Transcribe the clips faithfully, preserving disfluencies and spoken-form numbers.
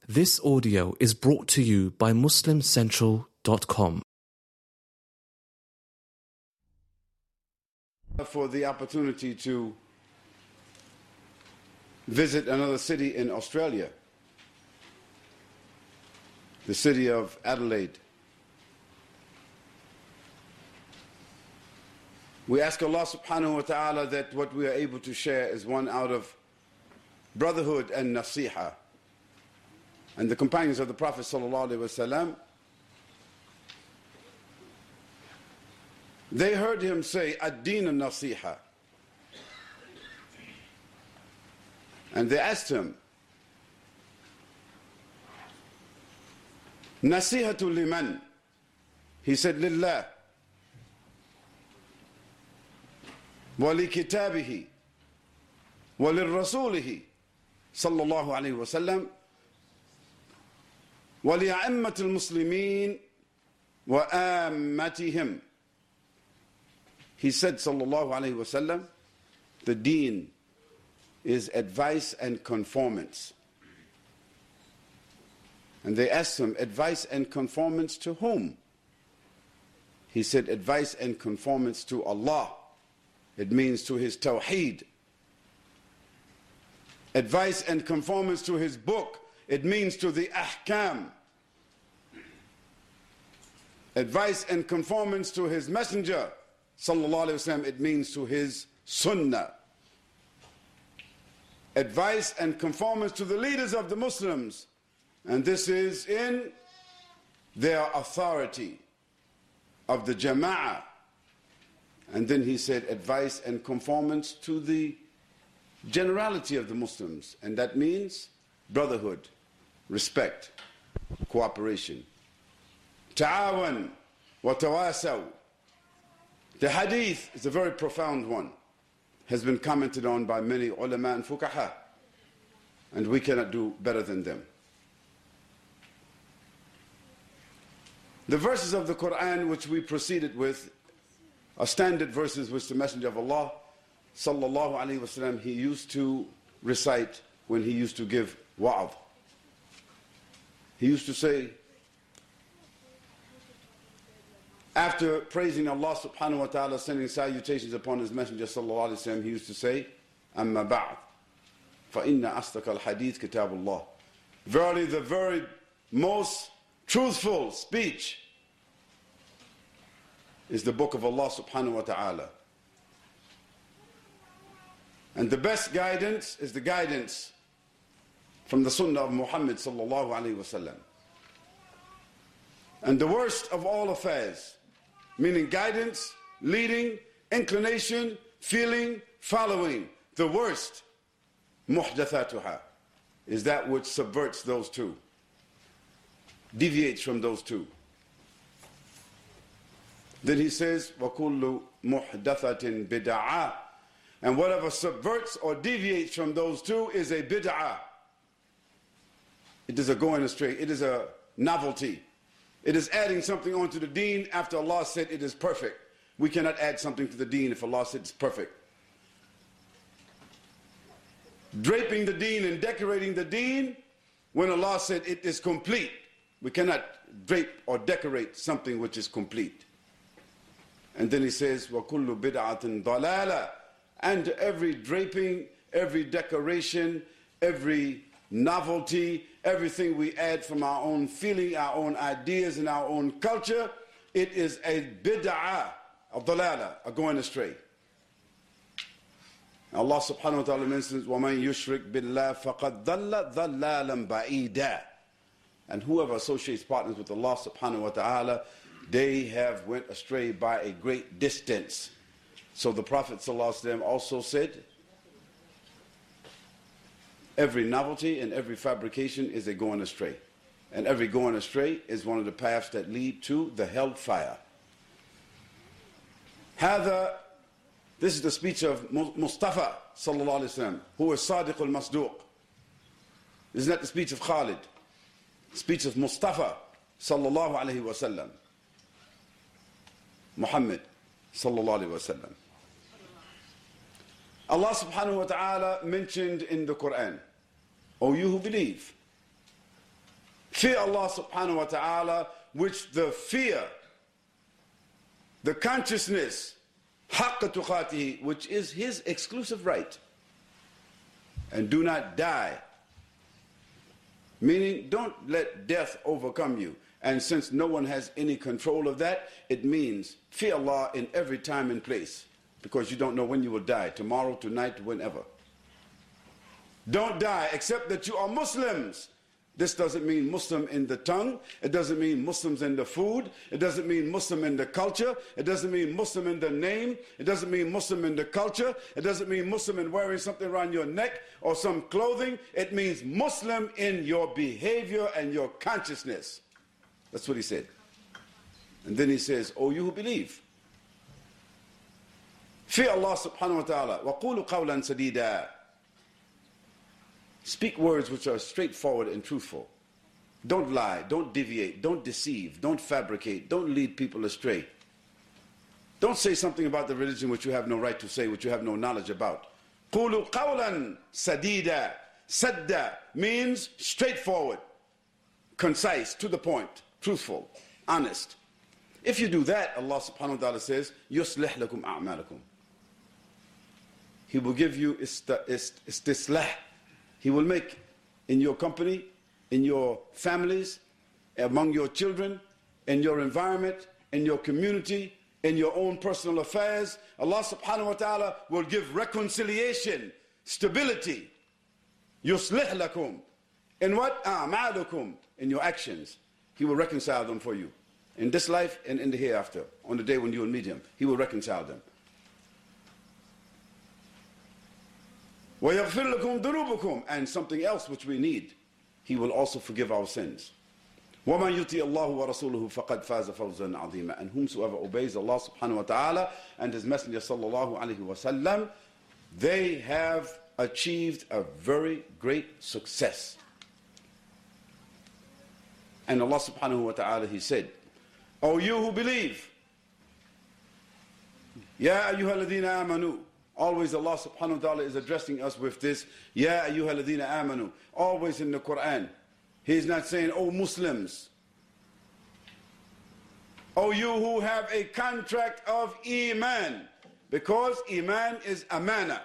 This audio is brought to you by Muslim Central dot com. For the opportunity to visit another city in Australia, the city of Adelaide. We ask Allah subhanahu wa ta'ala that what we are able to share is one out of brotherhood and nasiha. And the companions of the Prophet sallallahu alaihi wasallam, they heard him say, ad-deen al-nasiha. And they asked him, nasihatu liman? He said, lillah, wa li kitabihi, wa li rasulihi, sallallahu alayhi wa sallam, wa li a'immat al-muslimin, wa ammatihim. He said, sallallahu alayhi wa sallam, the deen is advice and conformance. And they asked him, advice and conformance to whom? He said, advice and conformance to Allah. It means to His tawheed. Advice and conformance to His book. It means to the ahkam. Advice and conformance to His messenger, sallallahu alayhi wa sallam, it means to His sunnah. Advice and conformance to the leaders of the Muslims, and this is in their authority of the jama'ah. And then he said advice and conformance to the generality of the Muslims, and that means brotherhood, respect, cooperation. Ta'awan wa tawasaw. The hadith is a very profound one, has been commented on by many ulama and fuqaha, and we cannot do better than them. The verses of the Quran which we proceeded with are standard verses which the Messenger of Allah sallallahu alaihi wasallam he used to recite when he used to give wa'adh. He used to say, after praising Allah subhanahu wa ta'ala, sending salutations upon His Messenger sallallahu alaihi wasallam, he used to say, amma ba'd, fa inna asdaq al-hadith kitabullah. Verily, the very most truthful speech is the book of Allah subhanahu wa ta'ala. And the best guidance is the guidance from the sunnah of Muhammad sallallahu alayhi wa sallam. And the worst of all affairs, meaning guidance, leading, inclination, feeling, following, the worst, muhdathatuha, is that which subverts those two, deviates from those two. Then he says, وَكُلُّ مُحْدَثَةٍ بِدَعَةٍ, and whatever subverts or deviates from those two is a bid'ah. It is a going astray. It is a novelty. It is adding something onto the deen after Allah said it is perfect. We cannot add something to the deen if Allah said it's perfect. Draping the deen and decorating the deen when Allah said it is complete. We cannot drape or decorate something which is complete. And then he says, وَكُلُّ بِدْعَةٍ ضَلَالَةٍ, and every draping, every decoration, every novelty, everything we add from our own feeling, our own ideas, and our own culture, it is a bid'ah, a dalala, a going astray. Allah subhanahu wa ta'ala mentions, وَمَنْ يُشْرِكْ بِاللَّهِ فَقَدْ ضَلَّ ضَلَّالًا بَعِيدًا. And whoever associates partners with Allah subhanahu wa ta'ala, they have went astray by a great distance. So the Prophet ﷺ also said, every novelty and every fabrication is a going astray. And every going astray is one of the paths that lead to the hellfire. هذا, this is the speech of Mustafa sallallahu alaihi wasallam, who is Sadiq al-Masduq. This is not the speech of Khalid. The speech of Mustafa sallallahu alaihi wasallam. Muhammad sallallahu alaihi wasallam. Allah subhanahu wa ta'ala mentioned in the Quran, O you who believe, Fear Allah subhanahu wa ta'ala, which the fear, the consciousness, haqqa tuqatihi, which is his exclusive right. And do not die. Meaning, don't let death overcome you. And since no one has any control of that, it means fear Allah in every time and place. Because you don't know when you will die, tomorrow, tonight, whenever. Don't die except that you are Muslims. This doesn't mean Muslim in the tongue. It doesn't mean Muslims in the food. It doesn't mean Muslim in the culture. It doesn't mean Muslim in the name. It doesn't mean Muslim in the culture. It doesn't mean Muslim in wearing something around your neck or some clothing. It means Muslim in your behavior and your consciousness. That's what he said. And then he says, "O you who believe, fear Allah subhanahu wa ta'ala, وَقُولُوا قَوْلًا سَدِيدًا." Speak words which are straightforward and truthful. Don't lie, don't deviate, don't deceive, don't fabricate, don't lead people astray. Don't say something about the religion which you have no right to say, which you have no knowledge about. قُولُوا قَوْلًا سَدِيدًا. Sadda means straightforward, concise, to the point, truthful, honest. If you do that, Allah subhanahu wa ta'ala says, يُصْلِحْ لَكُمْ أَعْمَالَكُمْ. He will give you istislah. He will make in your company, in your families, among your children, in your environment, in your community, in your own personal affairs. Allah subhanahu wa ta'ala will give reconciliation, stability. يُصْلِحْ لَكُمْ. In what? أَعْمَالُكُمْ. In your actions. He will reconcile them for you. In this life and in the hereafter. On the day when you will meet him, he will reconcile them. وَيَغْفِرْ لَكُمْ ذُنُوبُكُمْ. And something else which we need, he will also forgive our sins. وَمَنْ يُطِيعِ اللَّهُ وَرَسُولُهُ فَقَدْ فَازَ فَوْزًا عَظِيمًا. And whomsoever obeys Allah subhanahu wa ta'ala and his messenger sallallahu alayhi wa sallam, they have achieved a very great success. And Allah subhanahu wa ta'ala, he said, "O you who believe, Ya ayyuha alladhina amanu." Always Allah subhanahu wa ta'ala is addressing us with this, Ya ayyuha alladhina amanu. Always in the Quran. He's not saying, "O Muslims." "O you who have a contract of Iman." Because Iman is amana.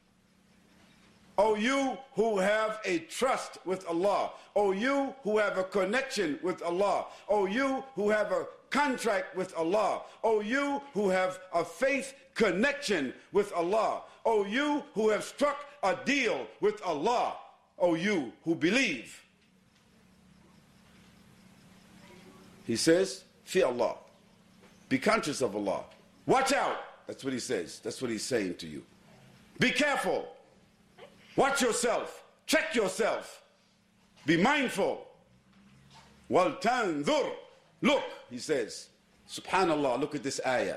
"O you who have a trust with Allah." "O you who have a connection with Allah." "O you who have a contract with Allah." "O you who have a faith connection with Allah." "O you who have struck a deal with Allah." "O you who believe." He says, fear Allah. Be conscious of Allah. Watch out. That's what he says. That's what he's saying to you. Be careful. Watch yourself. Check yourself. Be mindful. وَلْتَنْظُرْ. Look, he says. Subhanallah, look at this ayah.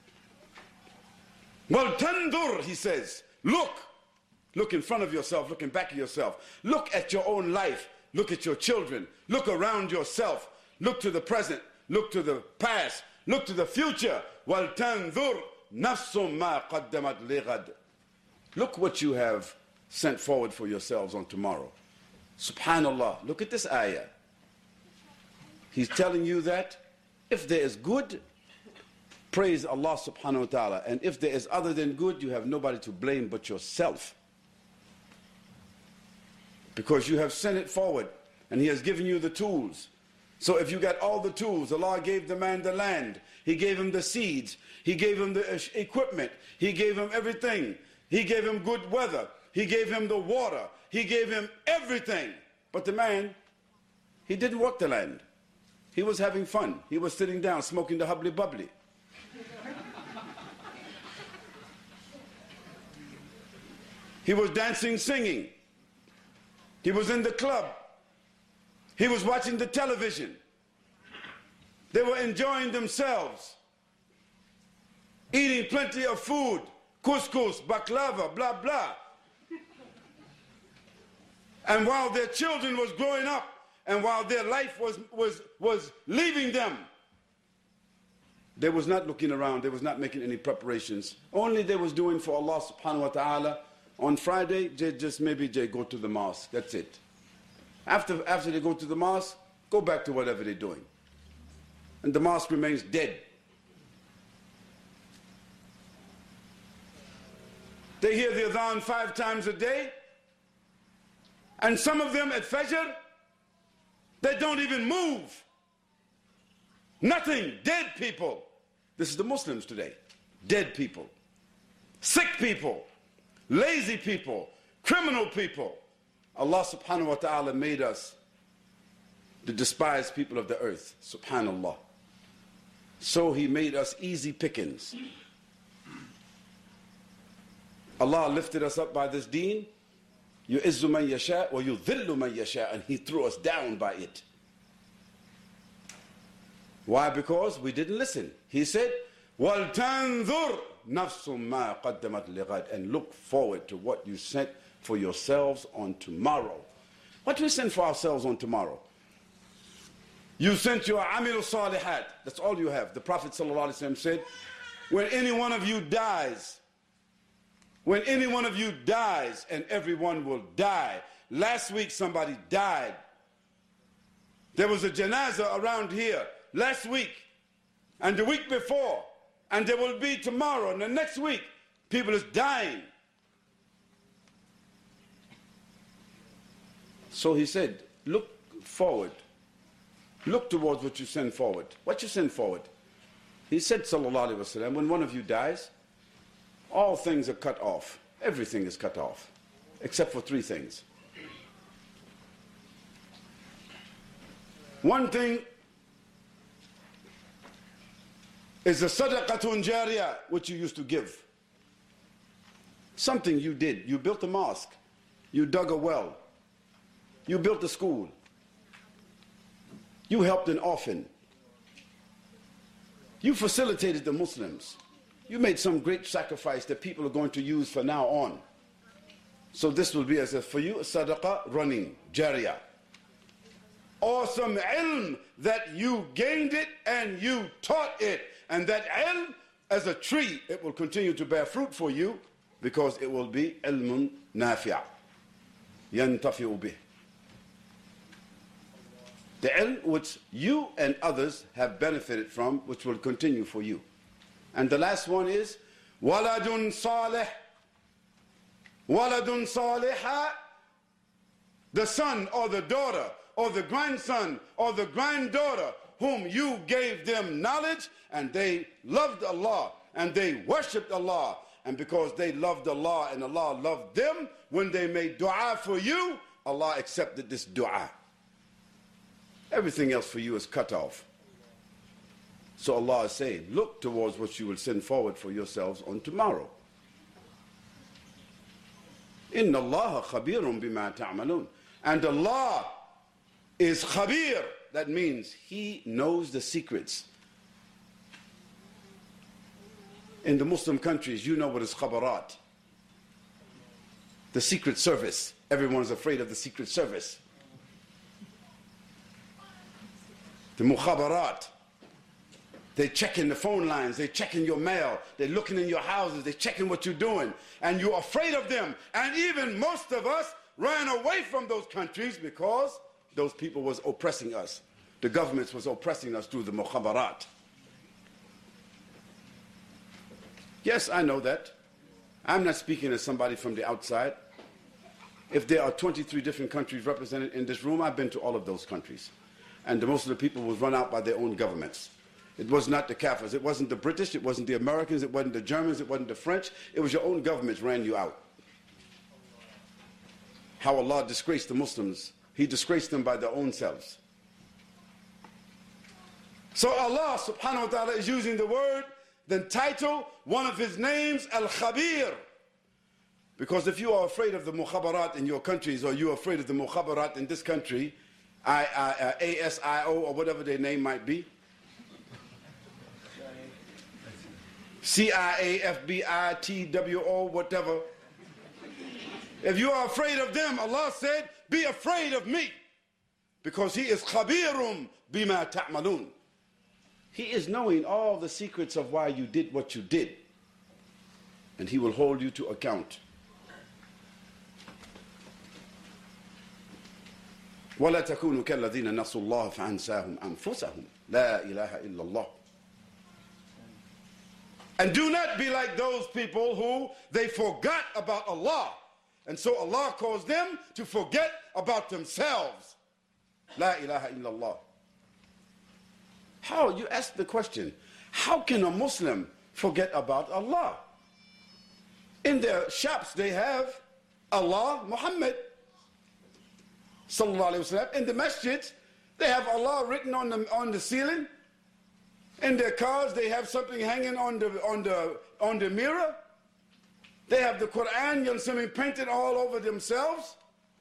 وَلْتَنْظُرْ, he says. Look. Look in front of yourself. Look in back of yourself. Look at your own life. Look at your children. Look around yourself. Look to the present. Look to the past. Look to the future. وَلْتَنْظُرْ نَفْسٌ مَا قَدَّمَتْ لِغَدْ. Look what you have sent forward for yourselves on tomorrow. Subhanallah. Look at this ayah. He's telling you that if there is good, praise Allah subhanahu wa ta'ala. And if there is other than good, you have nobody to blame but yourself. Because you have sent it forward and he has given you the tools. So if you got all the tools, Allah gave the man the land. He gave him the seeds. He gave him the equipment. He gave him everything. He gave him good weather. He gave him the water. He gave him everything. But the man, he didn't work the land. He was having fun. He was sitting down smoking the hubbly bubbly. He was dancing, singing. He was in the club. He was watching the television. They were enjoying themselves. Eating plenty of food. Couscous, baklava, blah, blah. And while their children was growing up, and while their life was, was, was leaving them, they was not looking around, they was not making any preparations. Only they was doing for Allah subhanahu wa ta'ala. On Friday, they just maybe they go to the mosque, that's it. After, after they go to the mosque, Go back to whatever they're doing. And the mosque remains dead. They hear the adhan five times a day. And some of them at Fajr, they don't even move. Nothing. Dead people. This is the Muslims today. Dead people. Sick people. Lazy people. Criminal people. Allah subhanahu wa ta'ala made us the despised people of the earth. Subhanallah. So he made us easy pickings. Allah lifted us up by this deen. يُعِزُّ مَنْ يَشَاءُ وَيُذِلُّ مَنْ يَشَاءُ, and he threw us down by it. Why? Because we didn't listen. He said, وَلْتَنْظُرْ نَفْسٌ مَا قَدَّمَتْ لِغَدٍ, and look forward to what you sent for yourselves on tomorrow. What do we send for ourselves on tomorrow? You sent your amilu salihat. That's all you have. The Prophet ﷺ said, when any one of you dies, when any one of you dies, and everyone will die. Last week somebody died. There was a janazah around here last week, and the week before, and there will be tomorrow, and the next week. People is dying. So he said, look forward. Look towards what you send forward. What you send forward? He said, sallallahu alaihi wasallam, when one of you dies, all things are cut off. Everything is cut off, except for three things. One thing is the sadaqatun jariyah, which you used to give. Something you did. You built a mosque. You dug a well. You built a school. You helped an orphan. You facilitated the Muslims. You made some great sacrifice that people are going to use for now on. So this will be as if for you, a sadaqah running, jariyah. Or some ilm that you gained it and you taught it. And that ilm, as a tree, it will continue to bear fruit for you because it will be ilmun nafi'a. Yantafi'u bih. The ilm which you and others have benefited from, which will continue for you. And the last one is waladun salih. Waladun saliha, the son or the daughter or the grandson or the granddaughter whom you gave them knowledge, and they loved Allah and they worshipped Allah, and because they loved Allah and Allah loved them, when they made dua for you, Allah accepted this dua. Everything else for you is cut off. So Allah is saying, look towards what you will send forward for yourselves on tomorrow. Inna Allah khabirun bima ta'malun. And Allah is khabir. That means He knows the secrets. In the Muslim countries, you know what is khabarat. The secret service. Everyone's afraid of the secret service. The mukhabarat. They're checking the phone lines, they're checking your mail, they're looking in your houses, they're checking what you're doing, and you're afraid of them. And even most of us ran away from those countries because those people was oppressing us. The governments was oppressing us through the mukhabarat. Yes, I know that. I'm not speaking as somebody from the outside. If there are twenty-three different countries represented in this room, I've been to all of those countries. And the, most of the people was run out by their own governments. It was not the Kafirs. It wasn't the British. It wasn't the Americans. It wasn't the Germans. It wasn't the French. It was your own governments ran you out. How Allah disgraced the Muslims. He disgraced them by their own selves. So Allah subhanahu wa ta'ala is using the word, the title, one of His names, Al-Khabir. Because if you are afraid of the mukhabarat in your countries, or you are afraid of the mukhabarat in this country, I, I, uh, A S I O or whatever their name might be, C I A, F B I, T W O, whatever. If you are afraid of them, Allah said, be afraid of me. Because He is khabirum bima ta'malun. He is knowing all the secrets of why you did what you did. And He will hold you to account. ولا تكونوا كالذين نسوا الله فأنساهم أنفسهم لا إله إلا الله. And do not be like those people who they forgot about Allah. And so Allah caused them to forget about themselves. La ilaha illallah. How? You ask the question, how can a Muslim forget about Allah? In their shops they have Allah, Muhammad sallallahu alayhi wa sallam. In the masjids they have Allah written on the, on the ceiling. In their cars they have something hanging on the, on the, on the mirror. They have the Quran, you know, something painted all over themselves.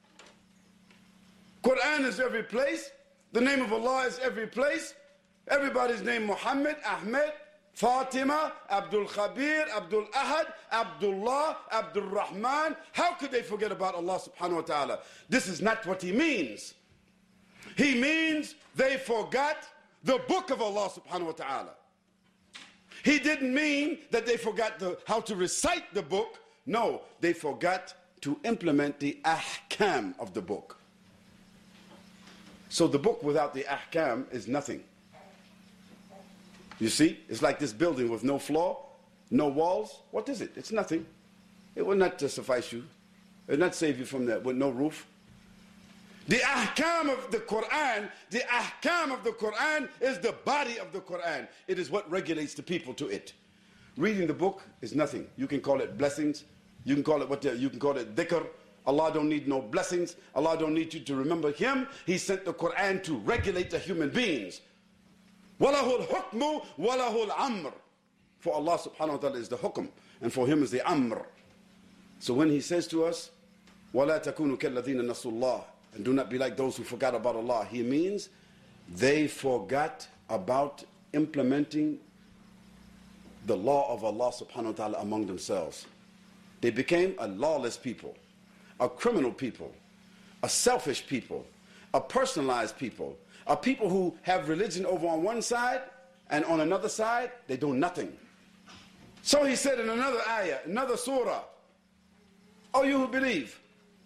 Quran is every place. The name of Allah is every place. Everybody's name Muhammad, Ahmed, Fatima, Abdul Khabir, Abdul Ahad, Abdullah, Abdul Rahman. How could they forget about Allah subhanahu wa ta'ala? This is not what he means. He means they forgot the book of Allah subhanahu wa ta'ala. He didn't mean that they forgot the, how to recite the book. No, they forgot to implement the ahkam of the book. So the book without the ahkam is nothing. You see, it's like this building with no floor, no walls. What is it? It's nothing. It will not uh, suffice you. It will not save you from that with no roof. The ahkam of the Quran, the ahkam of the Quran is the body of the Quran. It is what regulates the people to it. Reading the book is nothing. You can call it blessings. You can call it what? The, you can call it dhikr. Allah don't need no blessings. Allah don't need you to remember Him. He sent the Quran to regulate the human beings. وَلَهُ الْحُكْمُ وَلَهُ الْأَمْرُ. For Allah subhanahu wa ta'ala is the hukm, and for Him is the amr. So when He says to us, وَلَا تَكُونُوا كَالَّذِينَ نَسُوا اللَّهِ, and do not be like those who forgot about Allah, He means they forgot about implementing the law of Allah subhanahu wa ta'ala among themselves. They became a lawless people, a criminal people, a selfish people, a personalized people, a people who have religion over on one side, and on another side they do nothing. So He said in another ayah, another surah, "O you who believe,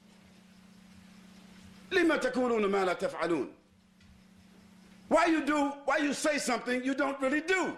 لِمَ تَقُولُونَ مَا لَا تَفْعَلُونَ." Why you do, why you say something you don't really do?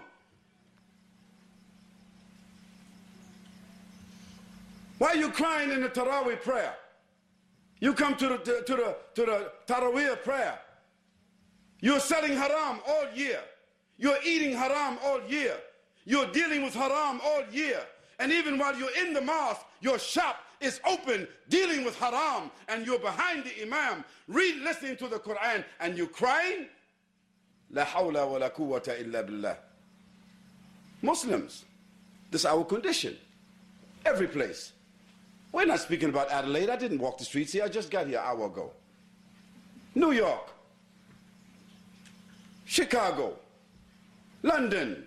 Why are you crying in the Taraweeh prayer? You come to the, to, to the, to the Taraweeh prayer. You're selling haram all year. You're eating haram all year. You're dealing with haram all year. And even while you're in the mosque, your shop is open, dealing with haram, and you're behind the imam, read, listening to the Quran, and you're crying? La hawla wa la quwwata illa billah. Muslims, this is our condition. Every place. We're not speaking about Adelaide. I didn't walk the streets here. I just got here an hour ago. New York, Chicago, London,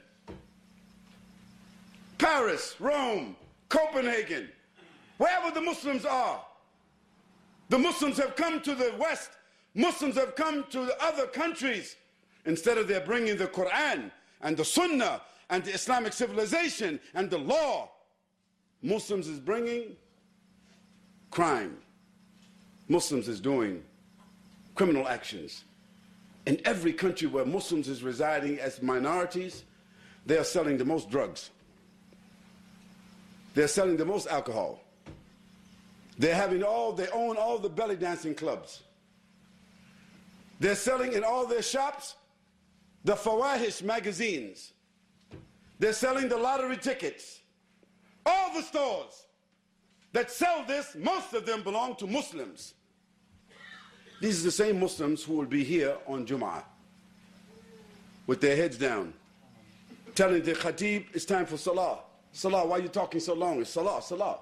Paris, Rome, Copenhagen, wherever the Muslims are. The Muslims have come to the West. Muslims have come to the other countries. Instead of their bringing the Quran and the Sunnah and the Islamic civilization and the law, Muslims is bringing crime. Muslims is doing criminal actions. In every country where Muslims is residing as minorities, they are selling the most drugs. They're selling the most alcohol. They're having all, they own all the belly dancing clubs. They're selling in all their shops the Fawahish magazines. They're selling the lottery tickets. All the stores that sell this, most of them belong to Muslims. These are the same Muslims who will be here on Jum'ah with their heads down, telling the khatib, it's time for salah. Salah, why are you talking so long? It's salah, salah.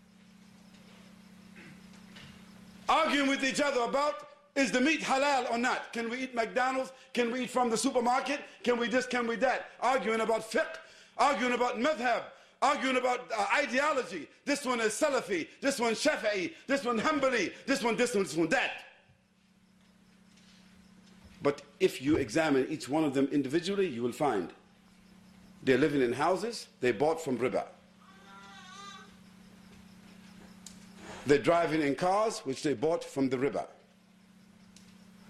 Arguing with each other about, is the meat halal or not? Can we eat McDonald's? Can we eat from the supermarket? Can we this, can we that? Arguing about fiqh, arguing about madhab, arguing about uh, ideology. This one is Salafi, this one Shafi'i, this one Hanbali, this one this one, this one that. But if you examine each one of them individually, you will find they're living in houses they bought from riba. They're driving in cars which they bought from the riba.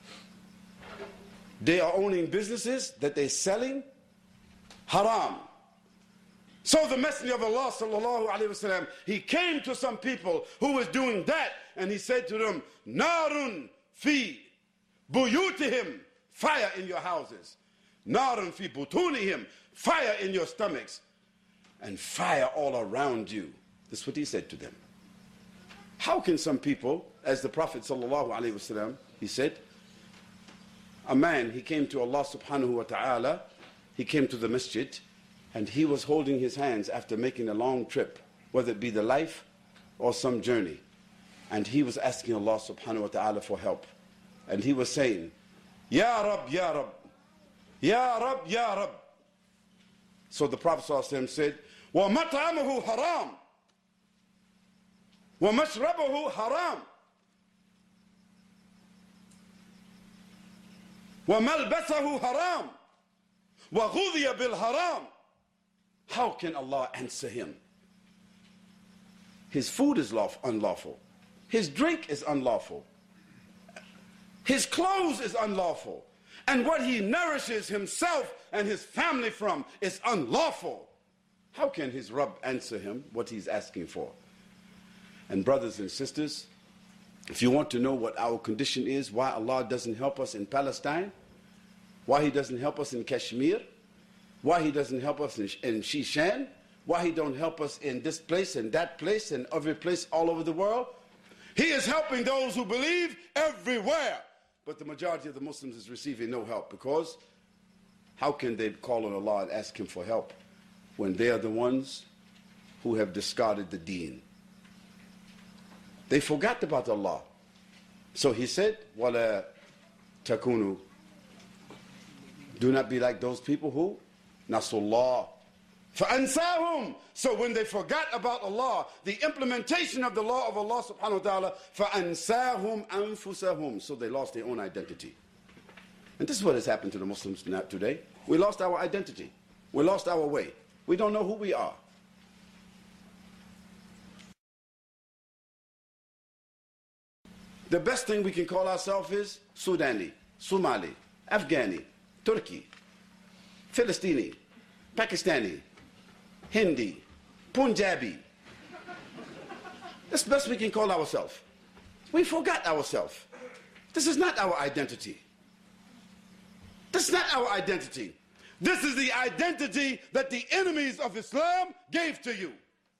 They are owning businesses that they're selling haram. So the Messenger of Allah sallallahu alaihi wasallam, he came to some people who was doing that, and he said to them, Narun fi buyutihim, fire in your houses. Narun fi butunihim, fire in your stomachs. And fire all around you. This is what he said to them. How can some people, as the Prophet sallallahu alaihi wasallam, he said, a man, he came to Allah subhanahu wa ta'ala, he came to the masjid, and he was holding his hands after making a long trip, whether it be the life or some journey. And he was asking Allah subhanahu wa ta'ala for help. And he was saying, Ya Rab, Ya Rab, Ya Rab, Ya Rab. So the Prophet sallallahu alaihi wasallam said, Wa mat'amuhu haram, wa mashrabuhu haram, wa malbasahu haram, wa ghudhiya bil haram. How can Allah answer him? His food is unlawful. His drink is unlawful. His clothes is unlawful. And what he nourishes himself and his family from is unlawful. How can his Rabb answer him what he's asking for? And brothers and sisters, if you want to know what our condition is, why Allah doesn't help us in Palestine, why he doesn't help us in Kashmir, why he doesn't help us in, in Shishan, why he don't help us in this place and that place and every place all over the world, he is helping those who believe everywhere. But the majority of the Muslims is receiving no help, because how can they call on Allah and ask him for help when they are the ones who have discarded the deen? They forgot about Allah. So he said, وَلَا تَكُونُوا, do not be like those people who Nasullah فَأَنْسَاهُمْ. So when they forgot about Allah, the implementation of the law of Allah subhanahu wa ta'ala, فَأَنْسَاهُمْ أَنفُسَهُمْ. So they lost their own identity. And this is what has happened to the Muslims today. We lost our identity. We lost our way. We don't know who we are. The best thing we can call ourselves is Sudani, Somali, Afghani, Turkey, Philistini, Pakistani, Hindi, Punjabi. That's the best we can call ourselves. We forgot ourselves. This is not our identity. This is not our identity. This is the identity that the enemies of Islam gave to you.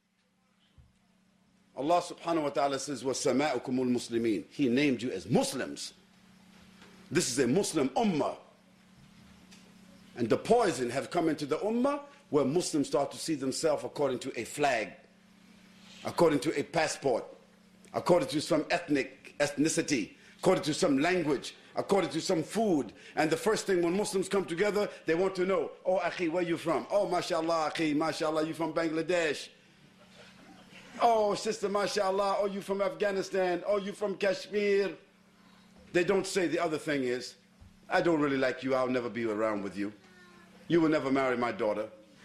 Allah subhanahu wa ta'ala says, وَسَمَاءُكُمُ الْمُسْلِمِينَ. He named you as Muslims. This is a Muslim ummah. And the poison have come into the ummah where Muslims start to see themselves according to a flag, according to a passport, according to some ethnic ethnicity, according to some language, according to some food. And the first thing when Muslims come together, they want to know, oh, akhi, where you from? Oh, mashallah, akhi, mashallah, you from Bangladesh. Oh, sister, mashallah, oh, you from Afghanistan. Oh, you from Kashmir. They don't say the other thing is, I don't really like you, I'll never be around with you. You will never marry my daughter.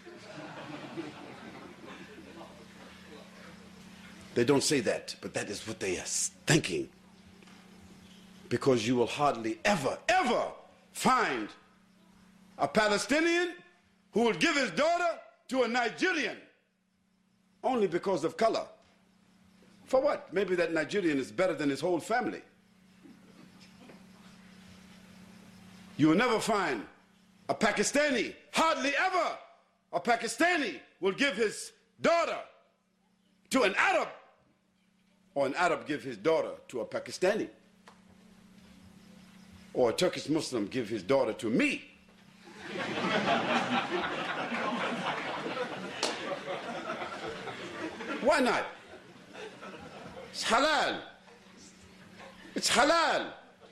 They don't say that, but that is what they are thinking. Because you will hardly ever, ever find a Palestinian who will give his daughter to a Nigerian only because of color. For what? Maybe that Nigerian is better than his whole family. You will never find a Pakistani, hardly ever a Pakistani will give his daughter to an Arab, or an Arab give his daughter to a Pakistani, or a Turkish Muslim give his daughter to me. Why not? It's halal. It's halal.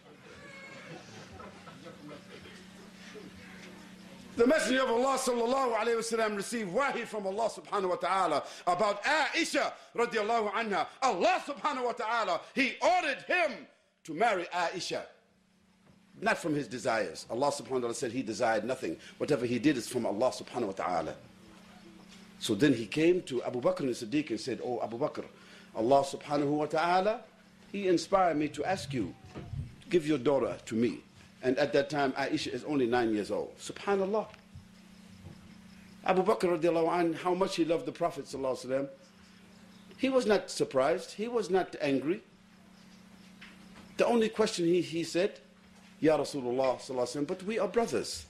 The Messenger of Allah sallallahu alayhi wa sallam received wahi from Allah subhanahu wa ta'ala about Aisha radiallahu anha. Allah subhanahu wa ta'ala, he ordered him to marry Aisha. Not from his desires. Allah subhanahu wa ta'ala said he desired nothing. Whatever he did is from Allah subhanahu wa ta'ala. So then he came to Abu Bakr as-Siddiq and said, oh Abu Bakr, Allah subhanahu wa ta'ala, he inspired me to ask you to give your daughter to me. And at that time, Aisha is only nine years old. Subhanallah. Abu Bakr radiallahu anh, how much he loved the Prophet sallallahu alaihi wasallam. He was not surprised. He was not angry. The only question he, he said, Ya Rasulullah sallallahu alaihi wasallam, but we are brothers.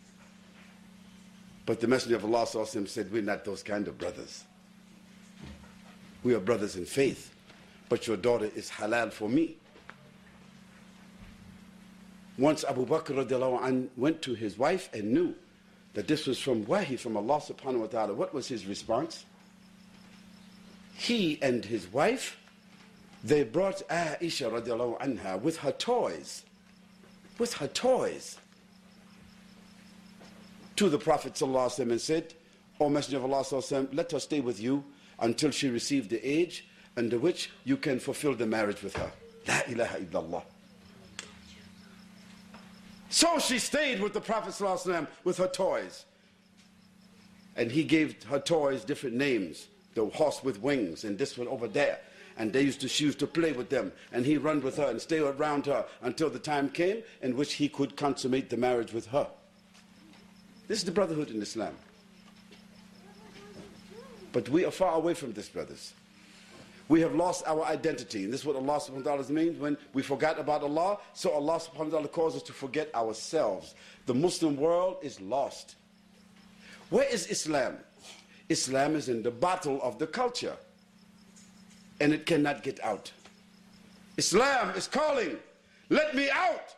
But the Messenger of Allah sallallahu alaihi wasallam said, we're not those kind of brothers. We are brothers in faith. But your daughter is halal for me. Once Abu Bakr radiallahu anh went to his wife and knew that this was from wahi, from Allah subhanahu wa ta'ala, what was his response? He and his wife, they brought Aisha radiallahu anha with her toys, with her toys, to the Prophet sallallahu alaihi wasallam and said, O Messenger of Allah sallallahu alaihi wasallam, let her stay with you until she received the age under which you can fulfill the marriage with her. La ilaha illallah. So she stayed with the Prophet ﷺ with her toys. And he gave her toys different names. The horse with wings and this one over there. And they used to, she used to play with them. And he run with her and stay around her until the time came in which he could consummate the marriage with her. This is the brotherhood in Islam. But we are far away from this, brothers. We have lost our identity. And this is what Allah subhanahu wa ta'ala means when we forgot about Allah. So Allah subhanahu wa ta'ala calls us to forget ourselves. The Muslim world is lost. Where is Islam? Islam is in the bottle of the culture. And it cannot get out. Islam is calling, let me out.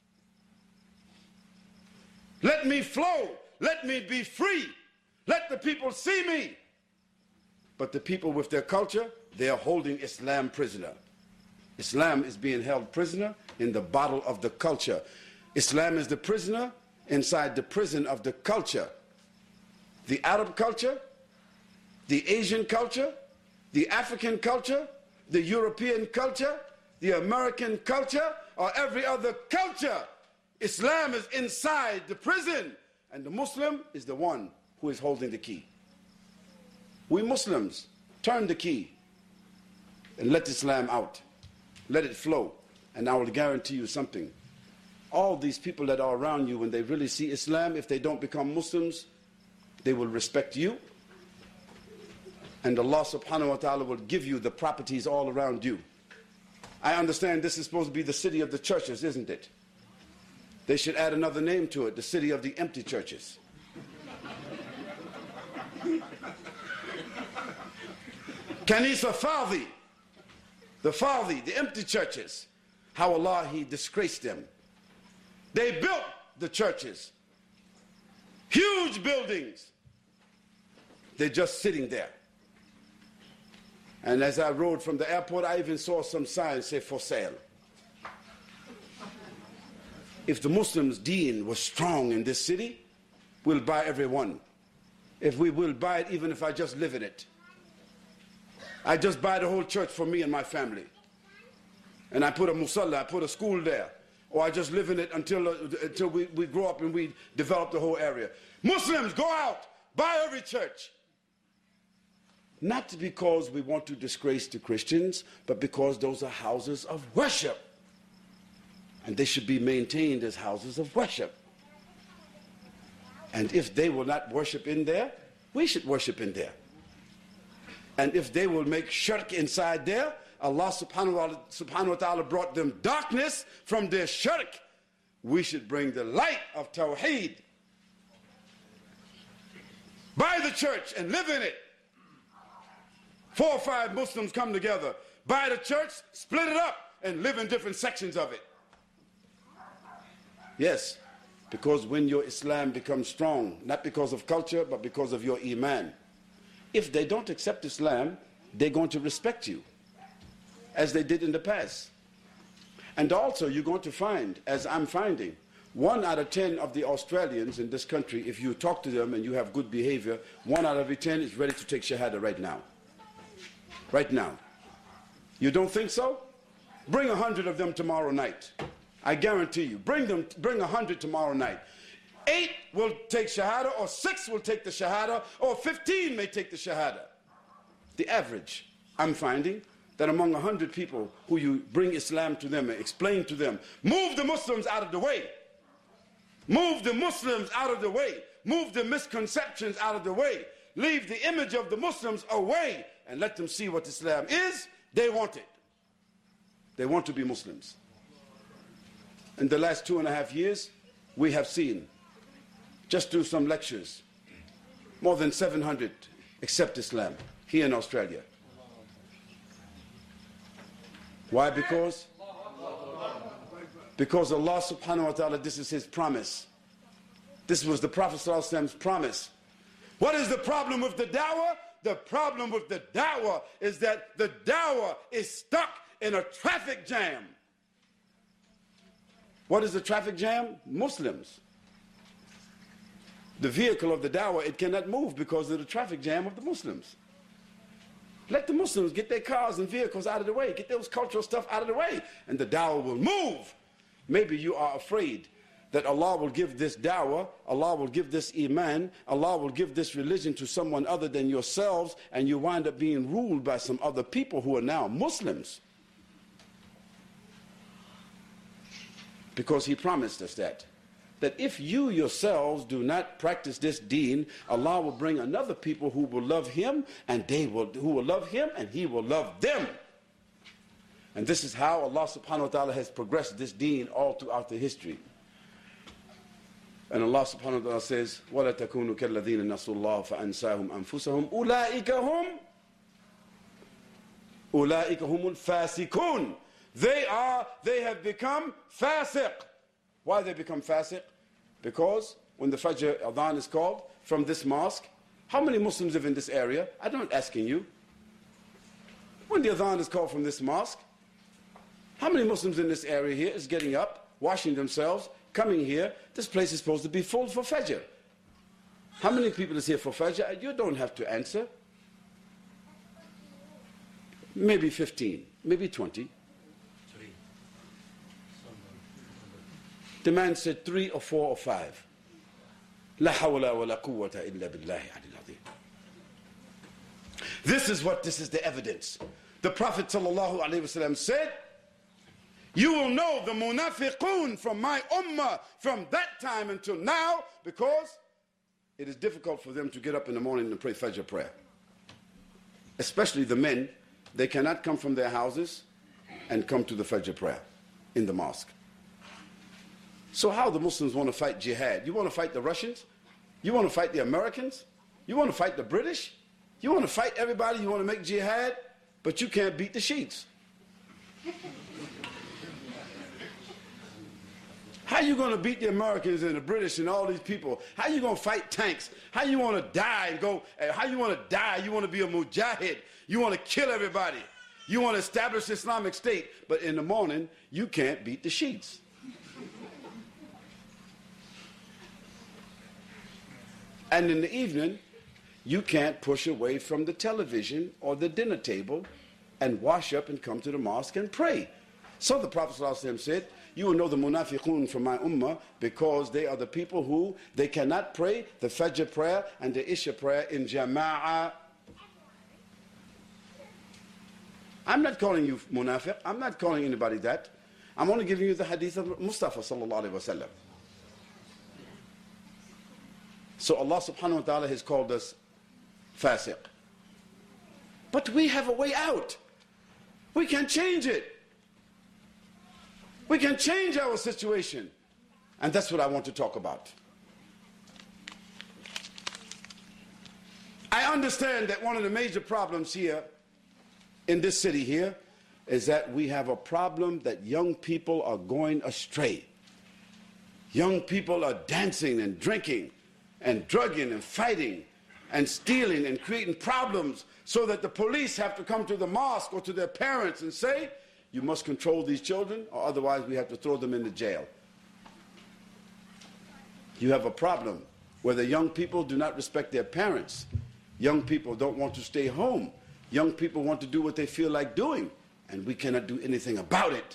Let me flow. Let me be free. Let the people see me. But the people with their culture, they are holding Islam prisoner. Islam is being held prisoner in the bottle of the culture. Islam is the prisoner inside the prison of the culture. The Arab culture, the Asian culture, the African culture, the European culture, the American culture, or every other culture. Islam is inside the prison, and the Muslim is the one who is holding the key. We Muslims, turn the key and let Islam out. Let it flow. And I will guarantee you something. All these people that are around you, when they really see Islam, if they don't become Muslims, they will respect you. And Allah subhanahu wa ta'ala will give you the properties all around you. I understand this is supposed to be the city of the churches, isn't it? They should add another name to it, the city of the empty churches. Kanisa Fadi, the Fadi, the empty churches. How Allah, He disgraced them. They built the churches. Huge buildings. They're just sitting there. And as I rode from the airport, I even saw some signs say for sale. If the Muslims' deen was strong in this city, we'll buy every one. If we will buy it, even if I just live in it. I just buy the whole church for me and my family. And I put a musalla, I put a school there. Or I just live in it until, uh, until we, we grow up and we develop the whole area. Muslims, go out, buy every church. Not because we want to disgrace the Christians, but because those are houses of worship. And they should be maintained as houses of worship. And if they will not worship in there, we should worship in there. And if they will make shirk inside there, Allah subhanahu wa, subhanahu wa ta'ala brought them darkness from their shirk. We should bring the light of Tawheed. Buy the church and live in it. Four or five Muslims come together, buy the church, split it up, and live in different sections of it. Yes, because when your Islam becomes strong, not because of culture, but because of your Iman. If they don't accept Islam, they're going to respect you, as they did in the past. And also, you're going to find, as I'm finding, one out of ten of the Australians in this country, if you talk to them and you have good behavior, one out of every ten is ready to take Shahada right now. Right now. You don't think so? Bring a hundred of them tomorrow night. I guarantee you. Bring them, bring a hundred tomorrow night. Eight will take Shahada, or six will take the Shahada, or fifteen may take the Shahada. The average, I'm finding, that among a hundred people who you bring Islam to them and explain to them, move the Muslims out of the way, Move the Muslims out of the way. Move the misconceptions out of the way. Leave the image of the Muslims away and let them see what Islam is. They want it. They want to be Muslims. In the last two and a half years, we have seen, just through some lectures, more than seven hundred accept Islam here in Australia. Why? Because? Because Allah subhanahu wa ta'ala, this is His promise. This was the Prophet sallallahu alaihi wasallam's promise. What is the problem with the da'wah? The problem with the da'wah is that the da'wah is stuck in a traffic jam. What is the traffic jam? Muslims. The vehicle of the da'wah, it cannot move because of the traffic jam of the Muslims. Let the Muslims get their cars and vehicles out of the way. Get those cultural stuff out of the way. And the da'wah will move. Maybe you are afraid that Allah will give this da'wah, Allah will give this iman, Allah will give this religion to someone other than yourselves, and you wind up being ruled by some other people who are now Muslims. Because He promised us that. That if you yourselves do not practice this deen, Allah will bring another people who will love Him, and they will, who will love Him, and He will love them. And this is how Allah subhanahu wa ta'ala has progressed this deen all throughout the history. And Allah subhanahu wa ta'ala says, وَلَا تَكُونُوا كَالَّذِينَ نَسُوا اللَّهَ فَأَنْسَاهُمْ أَنفُسَهُمْ أُولَٰئِكَ هُمْ أُولَٰئِكَ هُمُ الْفَاسِقُونَ. They are, they have become fasiq. Why they become fasiq? Because when the Fajr Adhan is called from this mosque, how many Muslims live in this area? I'm not asking you. When the Adhan is called from this mosque, how many Muslims in this area here is getting up, washing themselves, coming here? This place is supposed to be full for Fajr. How many people is here for Fajr? You don't have to answer. Maybe fifteen, maybe twenty. The man said three or four or five. La hawla wa la quwwata illa billahi al-azim. This is what, this is the evidence. The Prophet sallallahu alaihi wasallam said, you will know the munafiqun from my ummah from that time until now, because it is difficult for them to get up in the morning and pray Fajr prayer. Especially the men, they cannot come from their houses and come to the Fajr prayer in the mosque. So how the Muslims want to fight jihad? You want to fight the Russians? You want to fight the Americans? You want to fight the British? You want to fight everybody? You want to make jihad? But you can't beat the Shiites. How are you going to beat the Americans and the British and all these people? How are you going to fight tanks? How you want to die and go? How you want to die? You want to be a mujahid. You want to kill everybody. You want to establish Islamic State. But in the morning, you can't beat the Shiites. And in the evening, you can't push away from the television or the dinner table and wash up and come to the mosque and pray. So the Prophet ﷺ said, you will know the munafiqun from my ummah because they are the people who, they cannot pray the Fajr prayer and the Isha prayer in Jama'ah. I'm not calling you munafiq. I'm not calling anybody that. I'm only giving you the hadith of Mustafa sallallahu alaihi wasallam. So Allah subhanahu wa ta'ala has called us fasiq. But we have a way out. We can change it. We can change our situation. And that's what I want to talk about. I understand that one of the major problems here in this city here is that we have a problem that young people are going astray. Young people are dancing and drinking and drugging and fighting and stealing and creating problems so that the police have to come to the mosque or to their parents and say, you must control these children or otherwise we have to throw them into jail. You have a problem where the young people do not respect their parents. Young people don't want to stay home. Young people want to do what they feel like doing, and we cannot do anything about it.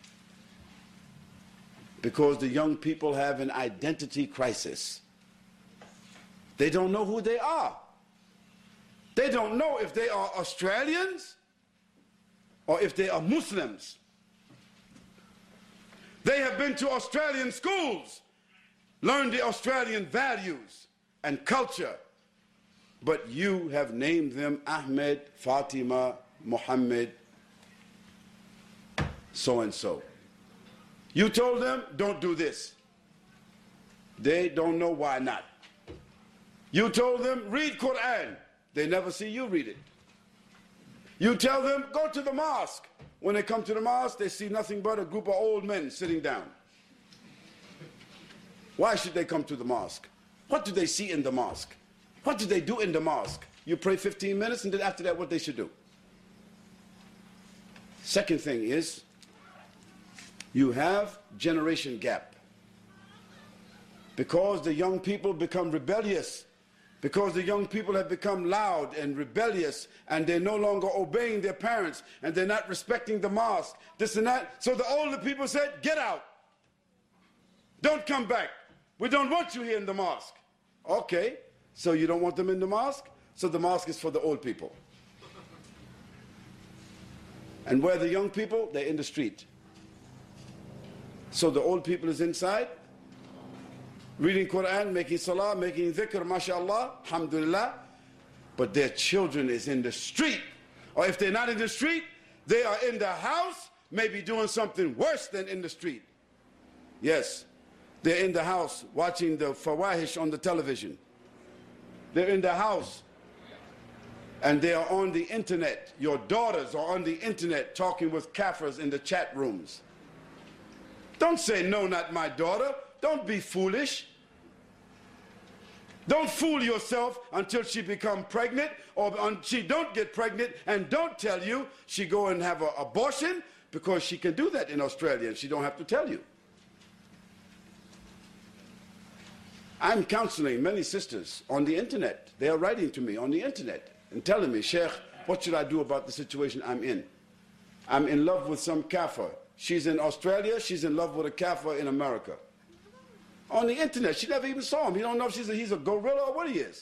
Because the young people have an identity crisis. They don't know who they are. They don't know if they are Australians or if they are Muslims. They have been to Australian schools learn the Australian values and culture, but you have named them Ahmed, Fatima, Muhammad, so-and-so. You told them, don't do this. They don't know why not. You told them, read Quran. They never see you read it. You tell them, go to the mosque. When they come to the mosque, they see nothing but a group of old men sitting down. Why should they come to the mosque? What do they see in the mosque? What do they do in the mosque? You pray fifteen minutes, and then after that, what they should do? Second thing is, you have generation gap. Because the young people become rebellious, because the young people have become loud and rebellious, and they're no longer obeying their parents, and they're not respecting the mosque, this and that. So the older people said, get out. Don't come back. We don't want you here in the mosque. Okay, so you don't want them in the mosque? So the mosque is for the old people. And where the young people? They're in the street. So the old people is inside, reading Quran, making salah, making dhikr, mashallah, alhamdulillah, but their children is in the street. Or if they're not in the street, they are in the house, maybe doing something worse than in the street. Yes, they're in the house watching the fawahish on the television. They're in the house and they are on the internet. Your daughters are on the internet talking with kafirs in the chat rooms. Don't say, no, not my daughter. Don't be foolish. Don't fool yourself until she becomes pregnant, or she don't get pregnant, and don't tell you she go and have an abortion, because she can do that in Australia and she don't have to tell you. I'm counseling many sisters on the internet. They are writing to me on the internet and telling me, Sheikh, what should I do about the situation I'm in? I'm in love with some kafir. She's in Australia, she's in love with a kafir in America. On the internet, she never even saw him. You don't know if she's a, he's a gorilla or what he is.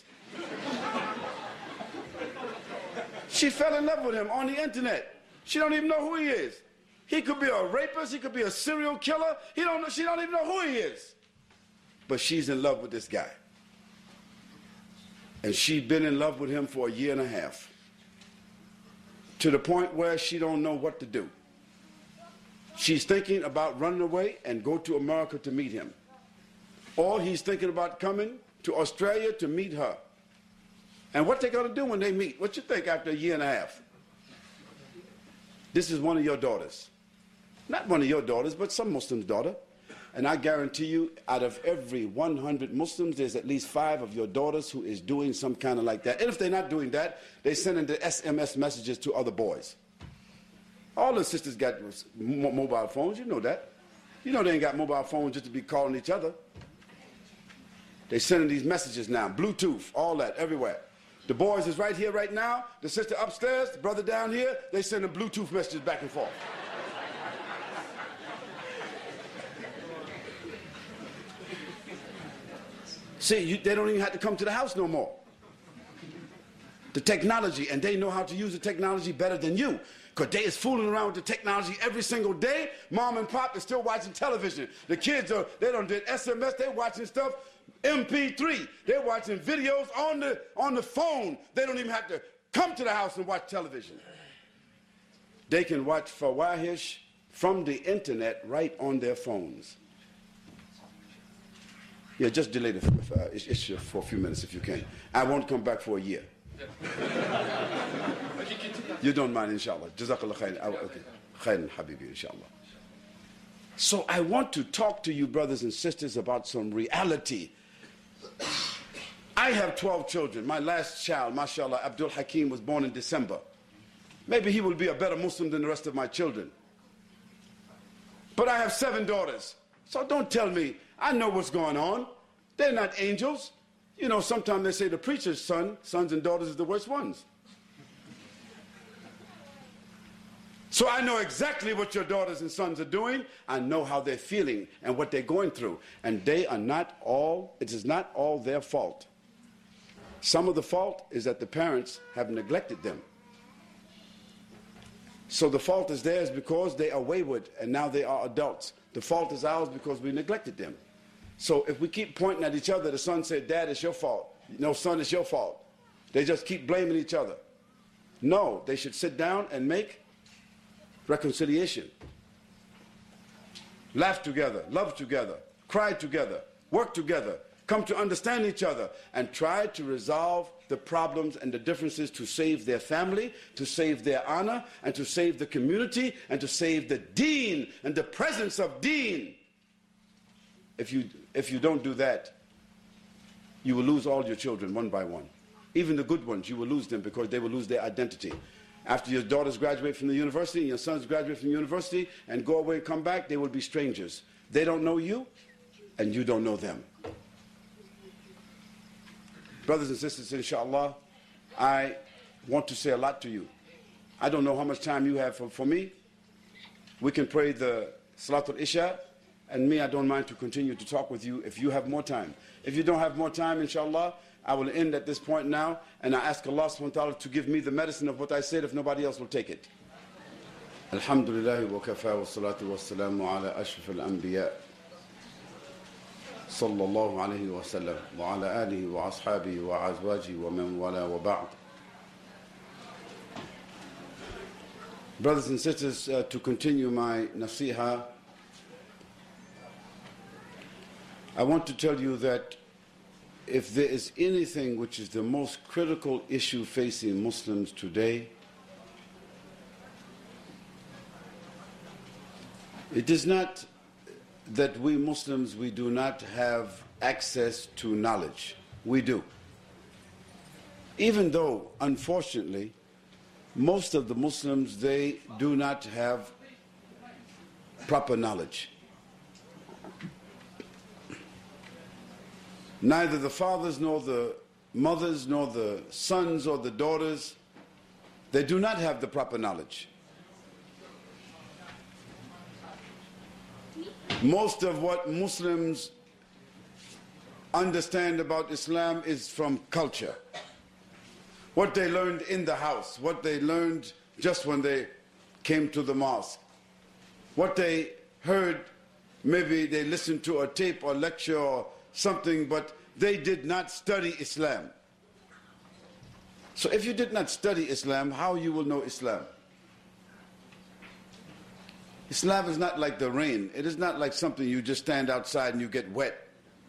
She fell in love with him on the internet. She don't even know who he is. He could be a rapist, he could be a serial killer. He don't know, she don't even know who he is. But she's in love with this guy. And she's been in love with him for a year and a half. To the point where she don't know what to do. She's thinking about running away and go to America to meet him. Or he's thinking about coming to Australia to meet her. And what they going to do when they meet? What you think after a year and a half? This is one of your daughters. Not one of your daughters, but some Muslim's daughter. And I guarantee you, out of every one hundred Muslims, there's at least five of your daughters who is doing some kind of like that. And if they're not doing that, they send in the S M S messages to other boys. All the sisters got mobile phones, you know that. You know they ain't got mobile phones just to be calling each other. They sending these messages now, Bluetooth, all that, everywhere. The boys is right here right now, the sister upstairs, the brother down here, they sending Bluetooth messages back and forth. See, you, they don't even have to come to the house no more. The technology, and they know how to use the technology better than you. Because they is fooling around with the technology every single day. Mom and pop is still watching television. The kids, are they don't did S M S, they're watching stuff, M P three. They're watching videos on the, on the phone. They don't even have to come to the house and watch television. They can watch fawahish from the internet right on their phones. Yeah, just delay the uh, issue for a few minutes if you can. I won't come back for a year. You don't mind, inshallah. Jazakallah khair. Okay. Khair habibi, inshallah. So I want to talk to you, brothers and sisters, about some reality. I have twelve children. My last child, mashallah, Abdul Hakim, was born in December. Maybe he will be a better Muslim than the rest of my children. But I have seven daughters. So don't tell me, I know what's going on. They're not angels. You know, sometimes they say the preacher's son, sons and daughters, is the worst ones. So I know exactly what your daughters and sons are doing. I know how they're feeling and what they're going through. And they are not all, it is not all their fault. Some of the fault is that the parents have neglected them. So the fault is theirs because they are wayward and now they are adults. The fault is ours because we neglected them. So if we keep pointing at each other, the son said, Dad, it's your fault. No, son, it's your fault. They just keep blaming each other. No, they should sit down and make reconciliation. Laugh together, love together, cry together, work together, come to understand each other, and try to resolve the problems and the differences to save their family, to save their honor, and to save the community, and to save the deen and the presence of deen. If you, if you don't do that, you will lose all your children one by one. Even the good ones, you will lose them because they will lose their identity. After your daughters graduate from the university and your sons graduate from the university and go away and come back, they will be strangers. They don't know you, and you don't know them. Brothers and sisters, inshallah, I want to say a lot to you. I don't know how much time you have for, for me. We can pray the Salatul Isha, and me, I don't mind to continue to talk with you if you have more time. If you don't have more time, inshallah, I will end at this point now, and I ask Allah subhanahu wa ta'ala to give me the medicine of what I said if nobody else will take it. Alhamdulillah wa kafa wa salatu wa salamu ala ashraf al-anbiya sallallahu alayhi wa sallam wa ala alihi wa ashabihi wa azwaji wa man wala wa ba'd. Brothers and sisters, uh, to continue my nasiha, I want to tell you that if there is anything which is the most critical issue facing Muslims today, it is not that we Muslims, we do not have access to knowledge. We do. Even though, unfortunately, most of the Muslims, they do not have proper knowledge. Neither the fathers nor the mothers nor the sons or the daughters, they do not have the proper knowledge. Most of what Muslims understand about Islam is from culture. What they learned in the house, what they learned just when they came to the mosque, what they heard, maybe they listened to a tape or lecture or something, but they did not study Islam. So if you did not study Islam, how you will know Islam? Islam is not like the rain. It is not like something you just stand outside and you get wet.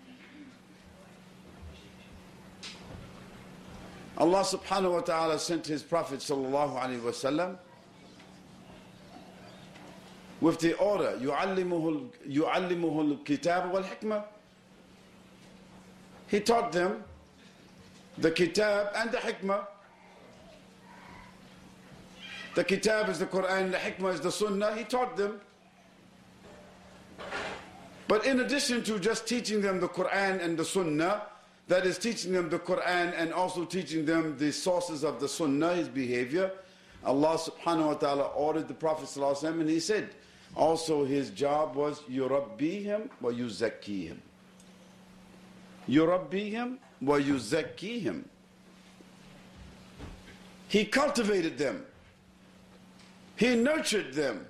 Allah subhanahu wa ta'ala sent his Prophet sallallahu alaihi wasallam with the order, يُعَلِّمُهُ الْكِتَابَ وَالْحِكْمَةِ. He taught them the kitab and the hikmah. The kitab is the Quran, the hikmah is the sunnah. He taught them. But in addition to just teaching them the Quran and the sunnah, that is teaching them the Quran and also teaching them the sources of the sunnah, his behavior, Allah subhanahu wa ta'ala ordered the Prophet sallallahu alaihi wasallam, and he said, also his job was يُرَبِّيهِمْ وَيُزَكِّيهِمْ. يُرَبِّيهِمْ وَيُزَكِّيهِمْ. He cultivated them. He nurtured them.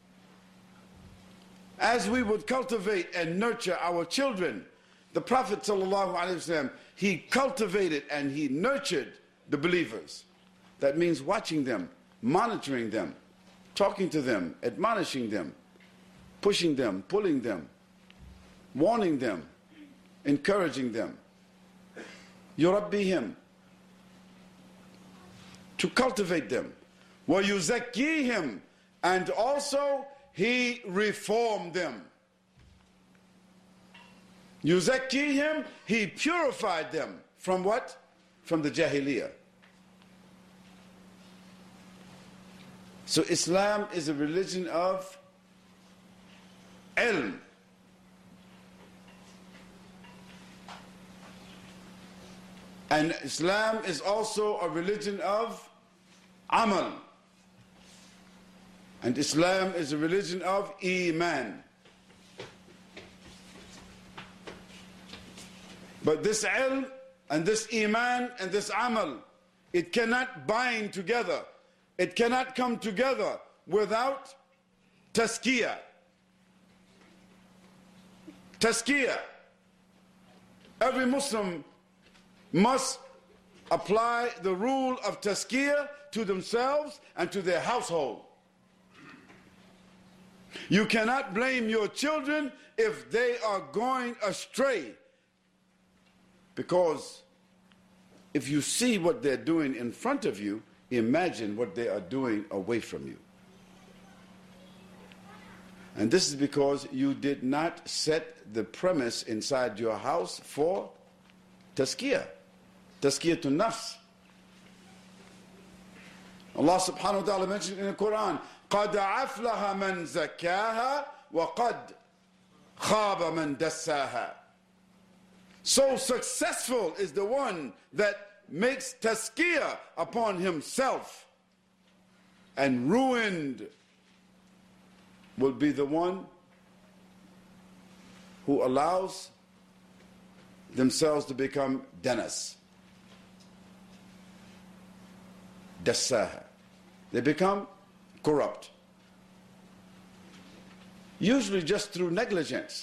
As we would cultivate and nurture our children, the Prophet ﷺ, he cultivated and he nurtured the believers. That means watching them, monitoring them, talking to them, admonishing them, pushing them, pulling them, warning them, encouraging them. يُرَبِّيهِمْ, to cultivate them. وَيُزَكِّيهِمْ, and also he reformed them. يُزَكِّيهِمْ, he purified them. From what? From the Jahiliyyah. So Islam is a religion of ilm. And Islam is also a religion of amal. And Islam is a religion of iman. But this ilm and this iman and this amal, it cannot bind together. It cannot come together without tazkiyah. Tazkiyah. Every Muslim must apply the rule of tazkiyah to themselves and to their household. You cannot blame your children if they are going astray, because if you see what they're doing in front of you, imagine what they are doing away from you. And this is because you did not set the premise inside your house for tazkiyah, tazkiyah to nafs. Allah subhanahu wa ta'ala mentioned in the Quran, قَدْ أَفْلَهَ مَنْ زَكَّاهَا وَقَدْ خَابَ مَنْ دَسَّاهَا. So successful is the one that makes tazkiyah upon himself, and ruined will be the one who allows themselves to become danas. Dassaha. They become corrupt. Usually just through negligence.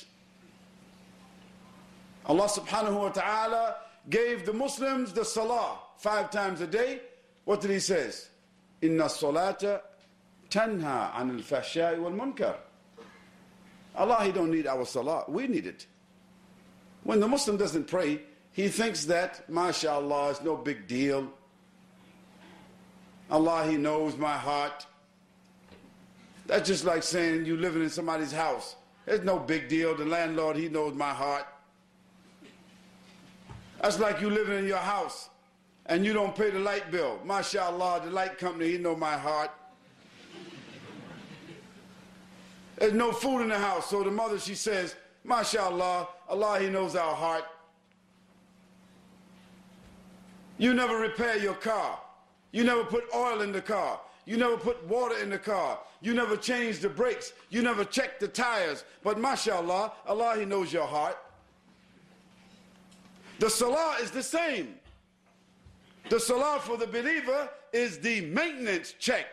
Allah subhanahu wa ta'ala gave the Muslims the salah five times a day. What did he say? Inna salata tanha anil fahsha'i wal munkar. Allah, he don't need our salah. We need it. When the Muslim doesn't pray, he thinks that, mashallah, it's no big deal. Allah, he knows my heart. That's just like saying you living in somebody's house. It's no big deal. The landlord, he knows my heart. That's like you living in your house and you don't pay the light bill. MashaAllah, the light company, he know my heart. There's no food in the house, so the mother, she says, MashaAllah, Allah, he knows our heart. You never repair your car. You never put oil in the car. You never put water in the car. You never change the brakes. You never check the tires. But MashaAllah, Allah, he knows your heart. The salah is the same. The salah for the believer is the maintenance check.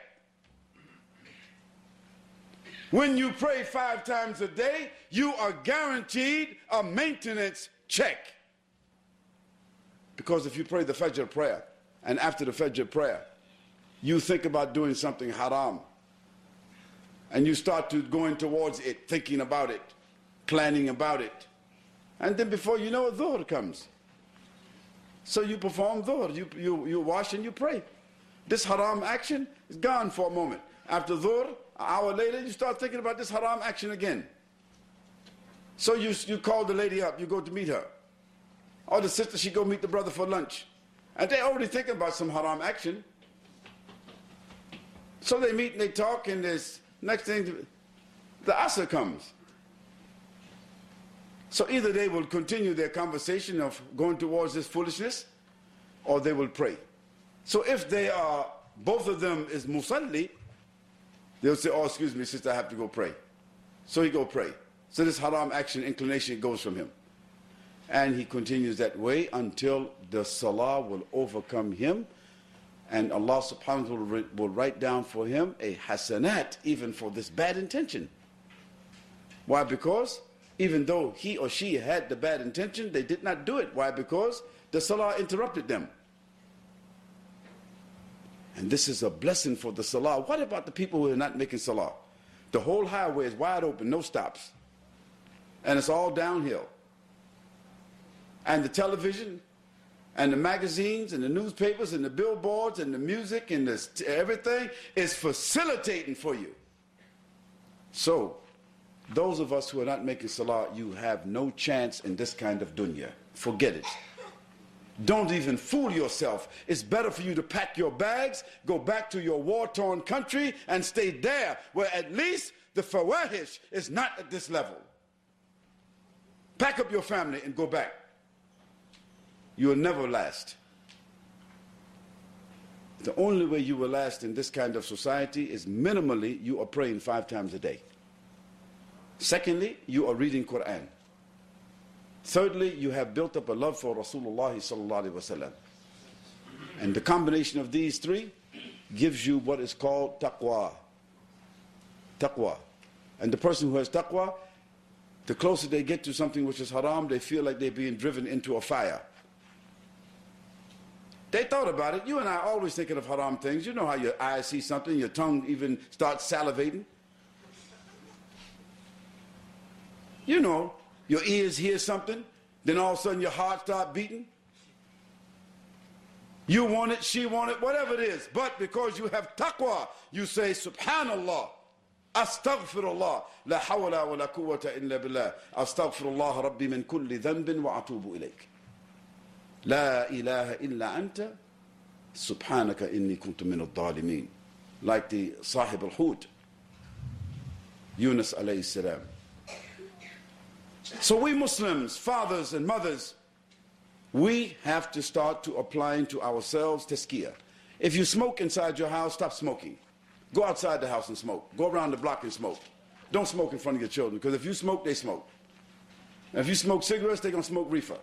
When you pray five times a day, you are guaranteed a maintenance check. Because if you pray the Fajr prayer, and after the Fajr prayer, you think about doing something haram, and you start to going towards it, thinking about it, planning about it, and then before you know it, Dhuhr comes. So you perform Dhuhr, you, you, you wash and you pray. This haram action is gone for a moment. After Dhuhr, an hour later, you start thinking about this haram action again. So you, you call the lady up, you go to meet her. Or the sister, she go meet the brother for lunch. And they already thinking about some haram action. So they meet and they talk, and this next thing, the Asr comes. So either they will continue their conversation of going towards this foolishness, or they will pray. So if they are, both of them is musalli, they'll say, oh, excuse me, sister, I have to go pray. So he go pray. So this haram action inclination goes from him. And he continues that way until the salah will overcome him, and Allah subhanahu wa ta'ala will write down for him a hasanat, even for this bad intention. Why? Because even though he or she had the bad intention, they did not do it. Why? Because the salah interrupted them. And this is a blessing for the salah. What about the people who are not making salah? The whole highway is wide open, no stops. And it's all downhill. And the television and the magazines and the newspapers and the billboards and the music and the, everything is facilitating for you. So, those of us who are not making salah, you have no chance in this kind of dunya. Forget it. Don't even fool yourself. It's better for you to pack your bags, go back to your war-torn country, and stay there, where at least the fawahish is not at this level. Pack up your family and go back. You will never last. The only way you will last in this kind of society is minimally you are praying five times a day. Secondly, you are reading Quran. Thirdly, you have built up a love for Rasulullah sallallahu alaihi wasallam. And the combination of these three gives you what is called taqwa. Taqwa. And the person who has taqwa, the closer they get to something which is haram, they feel like they're being driven into a fire. They thought about it. You and I are always thinking of haram things. You know how your eyes see something, your tongue even starts salivating. You know, your ears hear something, then all of a sudden your heart starts beating. You want it, she want it, whatever it is. But because you have taqwa, you say, Subhanallah, Astaghfirullah, La hawla wa la quwwata illa billah, Astaghfirullah Rabbi min kulli dhanbin wa atubu ilayk. La ilaha illa anta, Subhanaka inni kuntu min al-dhalimin. Like the Sahib al-Hud, Yunus alayhi salam. So we Muslims, fathers and mothers, we have to start to applying to ourselves tazkiyah. If you smoke inside your house, stop smoking. Go outside the house and smoke. Go around the block and smoke. Don't smoke in front of your children, because if you smoke, they smoke. And if you smoke cigarettes, they're going to smoke reefer.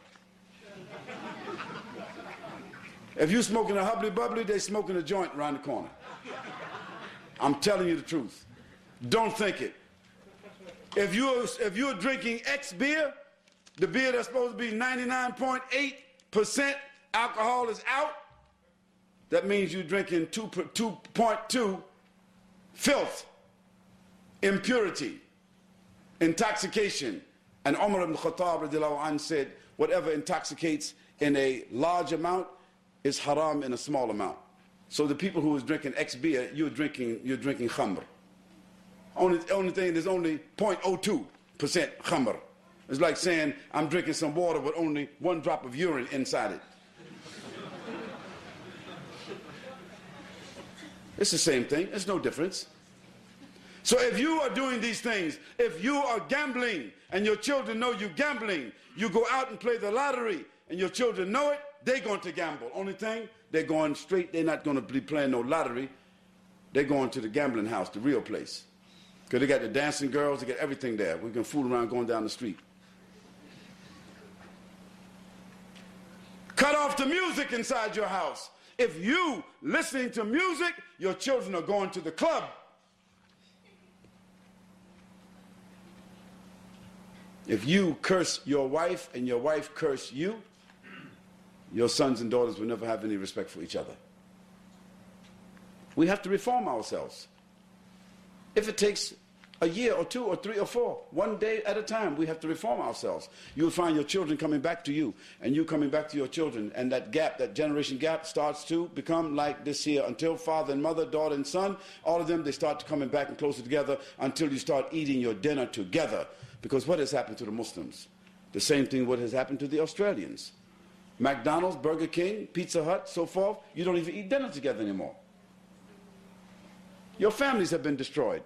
If you smoking a hubbly bubbly, they smoking a joint around the corner. I'm telling you the truth. Don't think it. If you're, if you're drinking X beer, the beer that's supposed to be ninety-nine point eight percent alcohol is out, that means you're drinking two point two filth, impurity, intoxication. And Umar ibn Khattab radiallahu anhu said, whatever intoxicates in a large amount is haram in a small amount. So the people who was drinking X beer, you're drinking, you're drinking khamr. Only, only thing, there's only zero point zero two percent khamr. It's like saying I'm drinking some water with only one drop of urine inside it. It's the same thing. There's no difference. So if you are doing these things, if you are gambling and your children know you're gambling, you go out and play the lottery and your children know it, they're going to gamble. Only thing, they're going straight, they're not going to be playing no lottery. They're going to the gambling house, the real place. Because they got the dancing girls, they got everything there. We can fool around going down the street. Cut off the music inside your house. If you listening to music, your children are going to the club. If you curse your wife and your wife curse you, your sons and daughters will never have any respect for each other. We have to reform ourselves. If it takes a year or two or three or four, one day at a time, we have to reform ourselves. You'll find your children coming back to you, and you coming back to your children, and that gap, that generation gap, starts to become like this here until father and mother, daughter and son, all of them, they start coming back and closer together until you start eating your dinner together. Because what has happened to the Muslims? The same thing what has happened to the Australians. McDonald's, Burger King, Pizza Hut, so forth, you don't even eat dinner together anymore. Your families have been destroyed.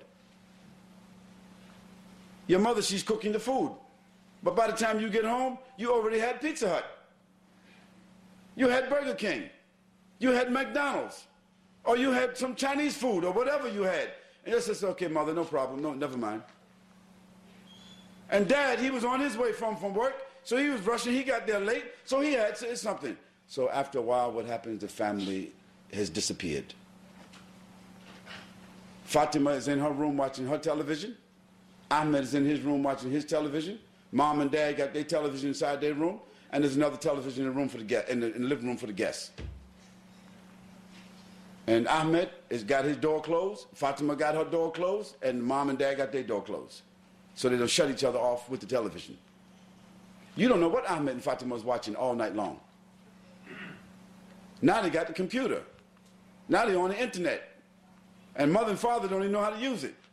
Your mother, she's cooking the food. But by the time you get home, you already had Pizza Hut. You had Burger King. You had McDonald's. Or you had some Chinese food or whatever you had. And you said, okay, mother, no problem. No, never mind. And dad, he was on his way from, from work, so he was rushing. He got there late, so he had something. So after a while, what happens, the family has disappeared. Fatima is in her room watching her television. Ahmed is in his room watching his television. Mom and dad got their television inside their room, and there's another television in the room for the guest, in the, in the living room for the guests. And Ahmed has got his door closed. Fatima got her door closed, and mom and dad got their door closed, so they don't shut each other off with the television. You don't know what Ahmed and Fatima was watching all night long. Now they got the computer. Now they're on the internet. And mother and father don't even know how to use it.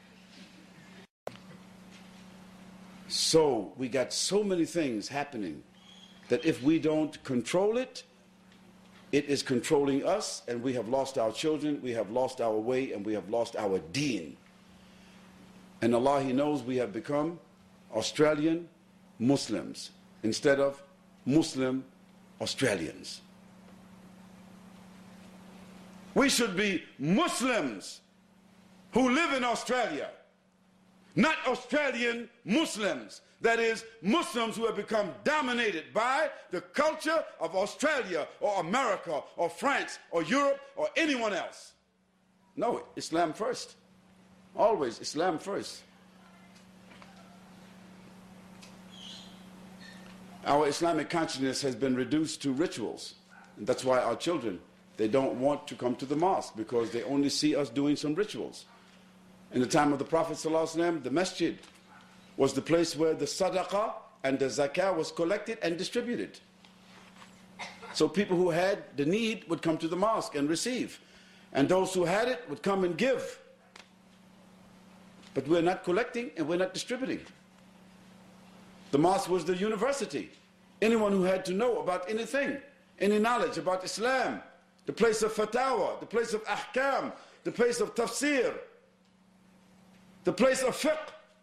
So we got so many things happening that if we don't control it, it is controlling us, and we have lost our children, we have lost our way, and we have lost our deen. And Allah, He knows we have become Australian Muslims instead of Muslim Australians. We should be Muslims who live in Australia, not Australian Muslims. That is, Muslims who have become dominated by the culture of Australia or America or France or Europe or anyone else. No, Islam first. Always Islam first. Our Islamic consciousness has been reduced to rituals. And that's why our children, they don't want to come to the mosque, because they only see us doing some rituals. In the time of the Prophet ﷺ, the masjid was the place where the sadaqah and the zakah was collected and distributed. So people who had the need would come to the mosque and receive. And those who had it would come and give. But we're not collecting and we're not distributing. The mosque was the university. Anyone who had to know about anything, any knowledge about Islam, the place of fatwa, the place of ahkam, the place of tafsir, the place of fiqh.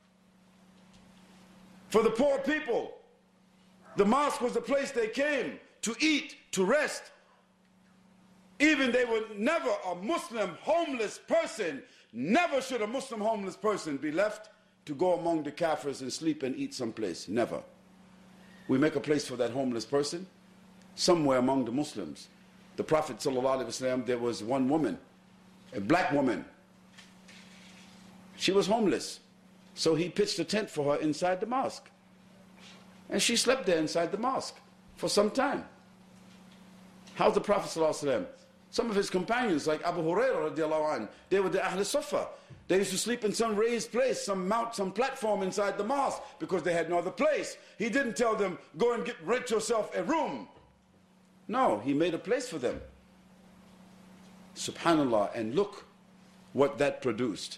For the poor people, the mosque was the place they came to eat, to rest. Even they were never a Muslim homeless person, never should a Muslim homeless person be left to go among the kafirs and sleep and eat someplace. Never. We make a place for that homeless person somewhere among the Muslims. The Prophet ﷺ, there was one woman, a black woman. She was homeless. So he pitched a tent for her inside the mosque. And she slept there inside the mosque for some time. How's the Prophet ﷺ? Some of his companions, like Abu Hurairah radiallahu anh, they were the Ahl Sufa. They used to sleep in some raised place, some mount, some platform inside the mosque, because they had no other place. He didn't tell them, go and get rent yourself a room. No, he made a place for them. Subhanallah, and look what that produced.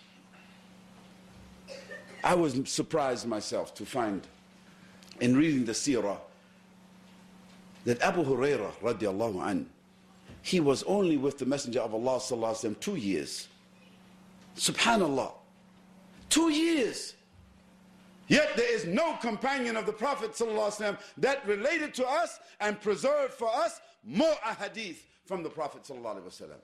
I was surprised myself to find, in reading the seerah, that Abu Hurairah radiallahu anh, he was only with the Messenger of Allah sallallahu alaihi wasallam two years. Subhanallah, two years. Yet there is no companion of the Prophet sallallahu alaihi wasallam that related to us and preserved for us more ahadith from the Prophet sallallahu alaihi wasallam.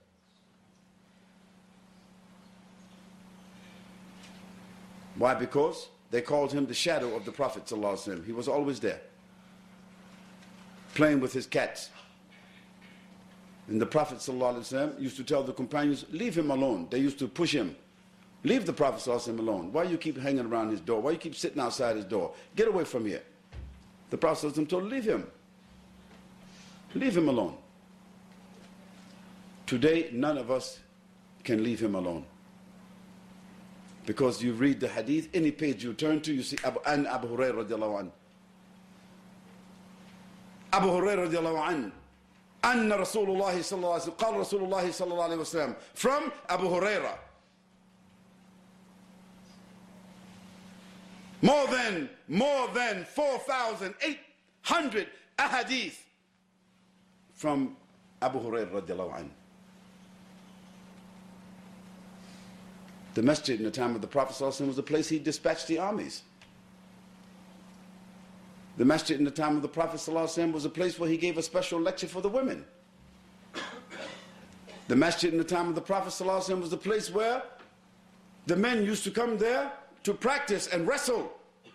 Why? Because they called him the shadow of the Prophet sallallahu alaihi wasallam. He was always there, playing with his cats. And the Prophet ﷺ used to tell the companions, leave him alone. They used to push him. Leave the Prophet ﷺ alone. Why you keep hanging around his door? Why you keep sitting outside his door? Get away from here. The Prophet ﷺ told, leave him. Leave him alone. Today, none of us can leave him alone. Because you read the hadith, any page you turn to, you see Abu, an Abu Hurairah radiallahu anh. Abu Hurairah radiallahu anh. أن رسول الله صلى الله عليه وسلم قال رسول الله صلى الله عليه وسلم, from Abu Hurairah. More than, more than four thousand eight hundred ahadith from Abu Hurairah radiallahu anhu. The masjid in the time of the Prophet ﷺ was the place he dispatched the armies. The masjid in the time of the Prophet ﷺ was a place where he gave a special lecture for the women. The masjid in the time of the Prophet ﷺ was the place where the men used to come there to practice and wrestle,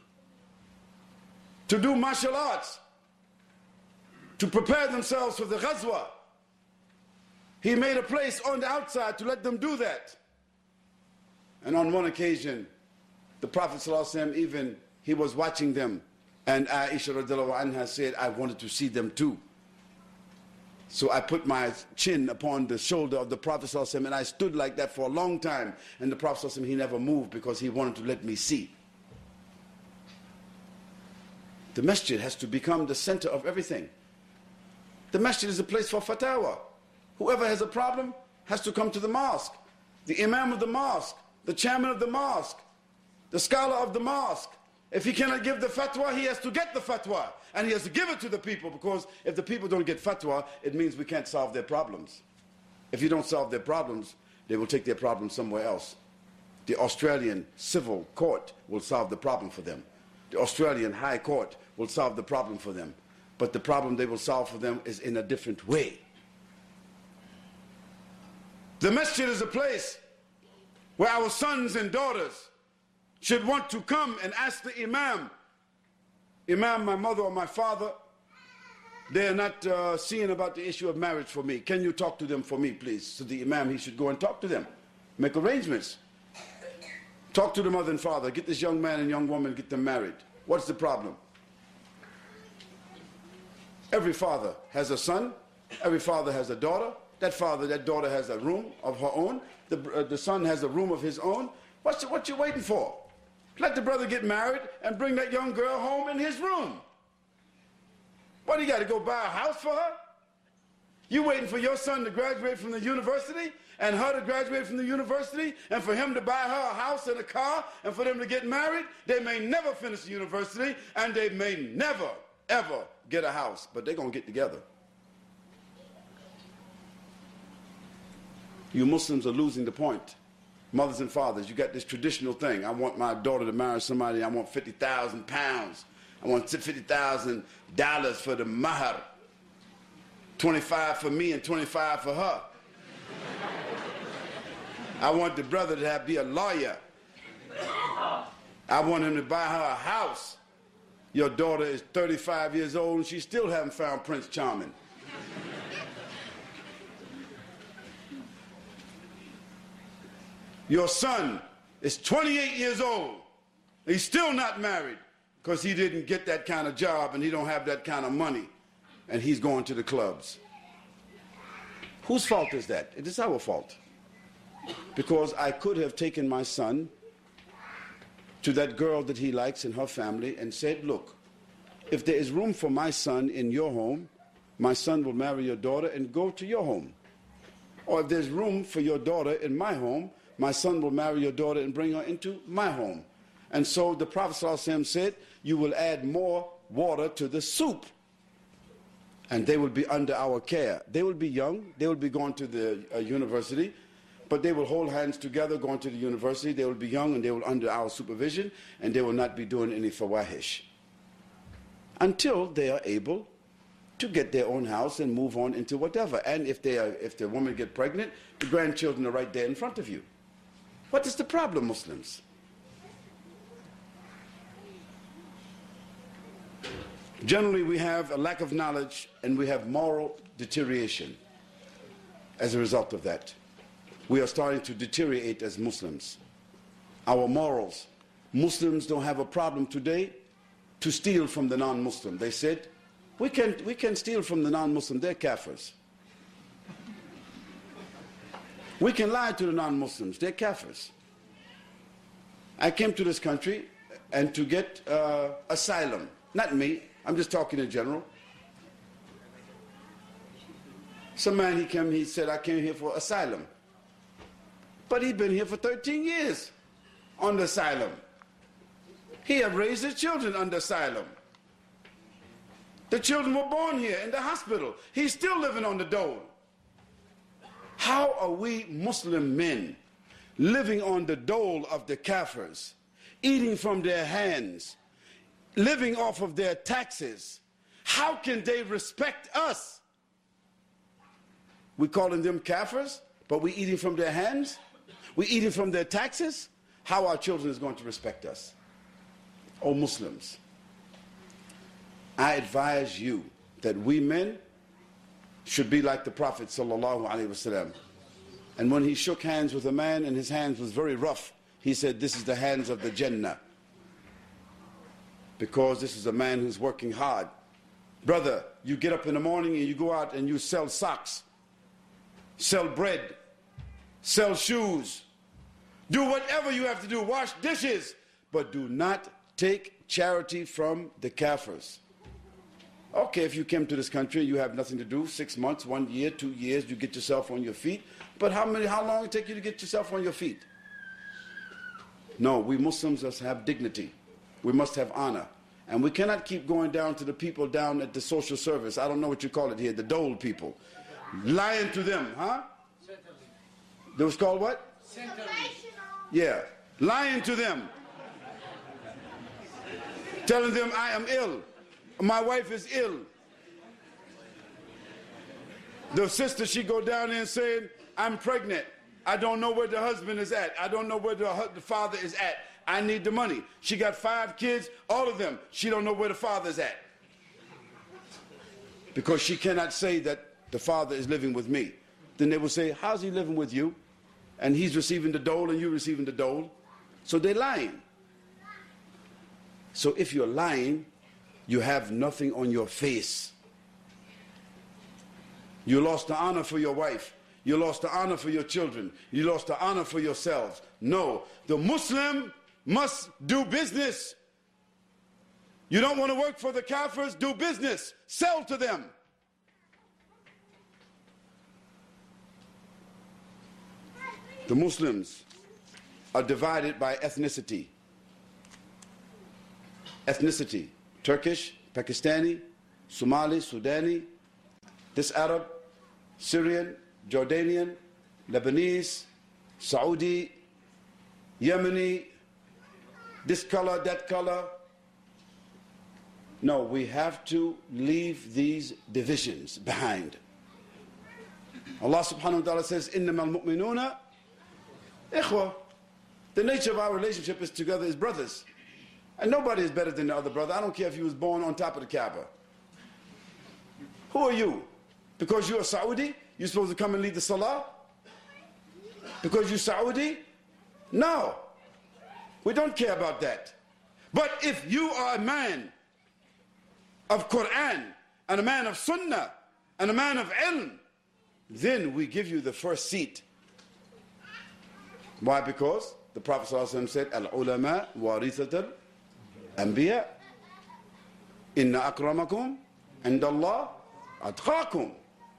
to do martial arts, to prepare themselves for the ghazwa. He made a place on the outside to let them do that. And on one occasion, the Prophet ﷺ, even, he was watching them. And Aisha radiallahu anha said, I wanted to see them too. So I put my chin upon the shoulder of the Prophet ﷺ, and I stood like that for a long time. And the Prophet ﷺ, he never moved because he wanted to let me see. The masjid has to become the center of everything. The masjid is a place for fatwa. Whoever has a problem has to come to the mosque. The imam of the mosque, the chairman of the mosque, the scholar of the mosque. If he cannot give the fatwa, he has to get the fatwa. And he has to give it to the people, because if the people don't get fatwa, it means we can't solve their problems. If you don't solve their problems, they will take their problems somewhere else. The Australian civil court will solve the problem for them. The Australian high court will solve the problem for them. But the problem they will solve for them is in a different way. The masjid is a place where our sons and daughters should want to come and ask the imam, Imam, my mother or my father, they are not uh, seeing about the issue of marriage for me. Can you talk to them for me, please? So the imam, he should go and talk to them, make arrangements. Talk to the mother and father, get this young man and young woman, get them married. What's the problem? Every father has a son. Every father has a daughter. That father, that daughter has a room of her own. The, uh, the son has a room of his own. What's, what you waiting for? Let the brother get married and bring that young girl home in his room. What, you got to go buy a house for her? You waiting for your son to graduate from the university and her to graduate from the university and for him to buy her a house and a car and for them to get married? They may never finish the university and they may never, ever get a house, but they're going to get together. You Muslims are losing the point. Mothers and fathers, you got this traditional thing. I want my daughter to marry somebody. I want fifty thousand pounds. I want fifty thousand dollars for the mahar. twenty-five for me and twenty-five for her. I want the brother to have, be a lawyer. I want him to buy her a house. Your daughter is thirty-five years old and she still hasn't found Prince Charming. Your son is twenty-eight years old. He's still not married because he didn't get that kind of job and he don't have that kind of money and he's going to the clubs. Whose fault is that? It is our fault. Because I could have taken my son to that girl that he likes and her family and said, look, if there is room for my son in your home, my son will marry your daughter and go to your home. Or if there's room for your daughter in my home, my son will marry your daughter and bring her into my home. And so the Prophet ﷺ said, you will add more water to the soup. And they will be under our care. They will be young. They will be going to the uh, university. But they will hold hands together going to the university. They will be young and they will under our supervision. And they will not be doing any fawahish. Until they are able to get their own house and move on into whatever. And if, they are, if the woman get pregnant, the grandchildren are right there in front of you. What is the problem, Muslims? Generally, we have a lack of knowledge and we have moral deterioration as a result of that. We are starting to deteriorate as Muslims. Our morals. Muslims don't have a problem today to steal from the non-Muslim. They said, we can, we can steal from the non-Muslim, they're kafirs. We can lie to the non-Muslims, they're kafirs. I came to this country and to get uh, asylum. Not me, I'm just talking in general. Some man, he came, he said, I came here for asylum. But he'd been here for thirteen years on asylum. He had raised his children under asylum. The children were born here in the hospital. He's still living on the dole. How are we Muslim men living on the dole of the kafirs, eating from their hands, living off of their taxes? How can they respect us? We calling them kafirs, but we eating from their hands? We eating from their taxes? How our children is going to respect us? Oh Muslims, I advise you that we men should be like the Prophet sallallahu alaihi wasallam. And when he shook hands with a man and his hands was very rough, he said, this is the hands of the Jannah. Because this is a man who's working hard. Brother, you get up in the morning and you go out and you sell socks, sell bread, sell shoes, do whatever you have to do, wash dishes, but do not take charity from the kafirs. Okay, if you came to this country, you have nothing to do, six months, one year, two years, you get yourself on your feet. But how many, how long it take you to get yourself on your feet? No, we Muslims must have dignity. We must have honor. And we cannot keep going down to the people down at the social service. I don't know what you call it here, the dole people. Lying to them, huh? That was called what? Yeah, lying to them. Telling them I am ill. My wife is ill. The sister, she go down there and saying, I'm pregnant. I don't know where the husband is at. I don't know where the, the father is at. I need the money. She got five kids, all of them. She don't know where the father's at. Because she cannot say that the father is living with me. Then they will say, how's he living with you? And he's receiving the dole and you're receiving the dole. So they're lying. So if you're lying, you have nothing on your face. You lost the honor for your wife. You lost the honor for your children. You lost the honor for yourselves. No, the Muslim must do business. You don't want to work for the Kafirs? Do business. Sell to them. The Muslims are divided by ethnicity. Ethnicity. Turkish, Pakistani, Somali, Sudani, this Arab, Syrian, Jordanian, Lebanese, Saudi, Yemeni, this color, that color. No, we have to leave these divisions behind. Allah subhanahu wa ta'ala says, إِنَّمَا الْمُؤْمِنُونَ إِخْوَةٌ. The nature of our relationship is together as brothers. And nobody is better than the other brother. I don't care if you was born on top of the Kaaba. Who are you? Because you're a Saudi, you're supposed to come and lead the Salah? Because you're Saudi? No. We don't care about that. But if you are a man of Quran, and a man of Sunnah, and a man of Ilm, then we give you the first seat. Why? Because the Prophet ﷺ said, Al-ulama warithatul anbiya. Inna akramakum indallah atqakum.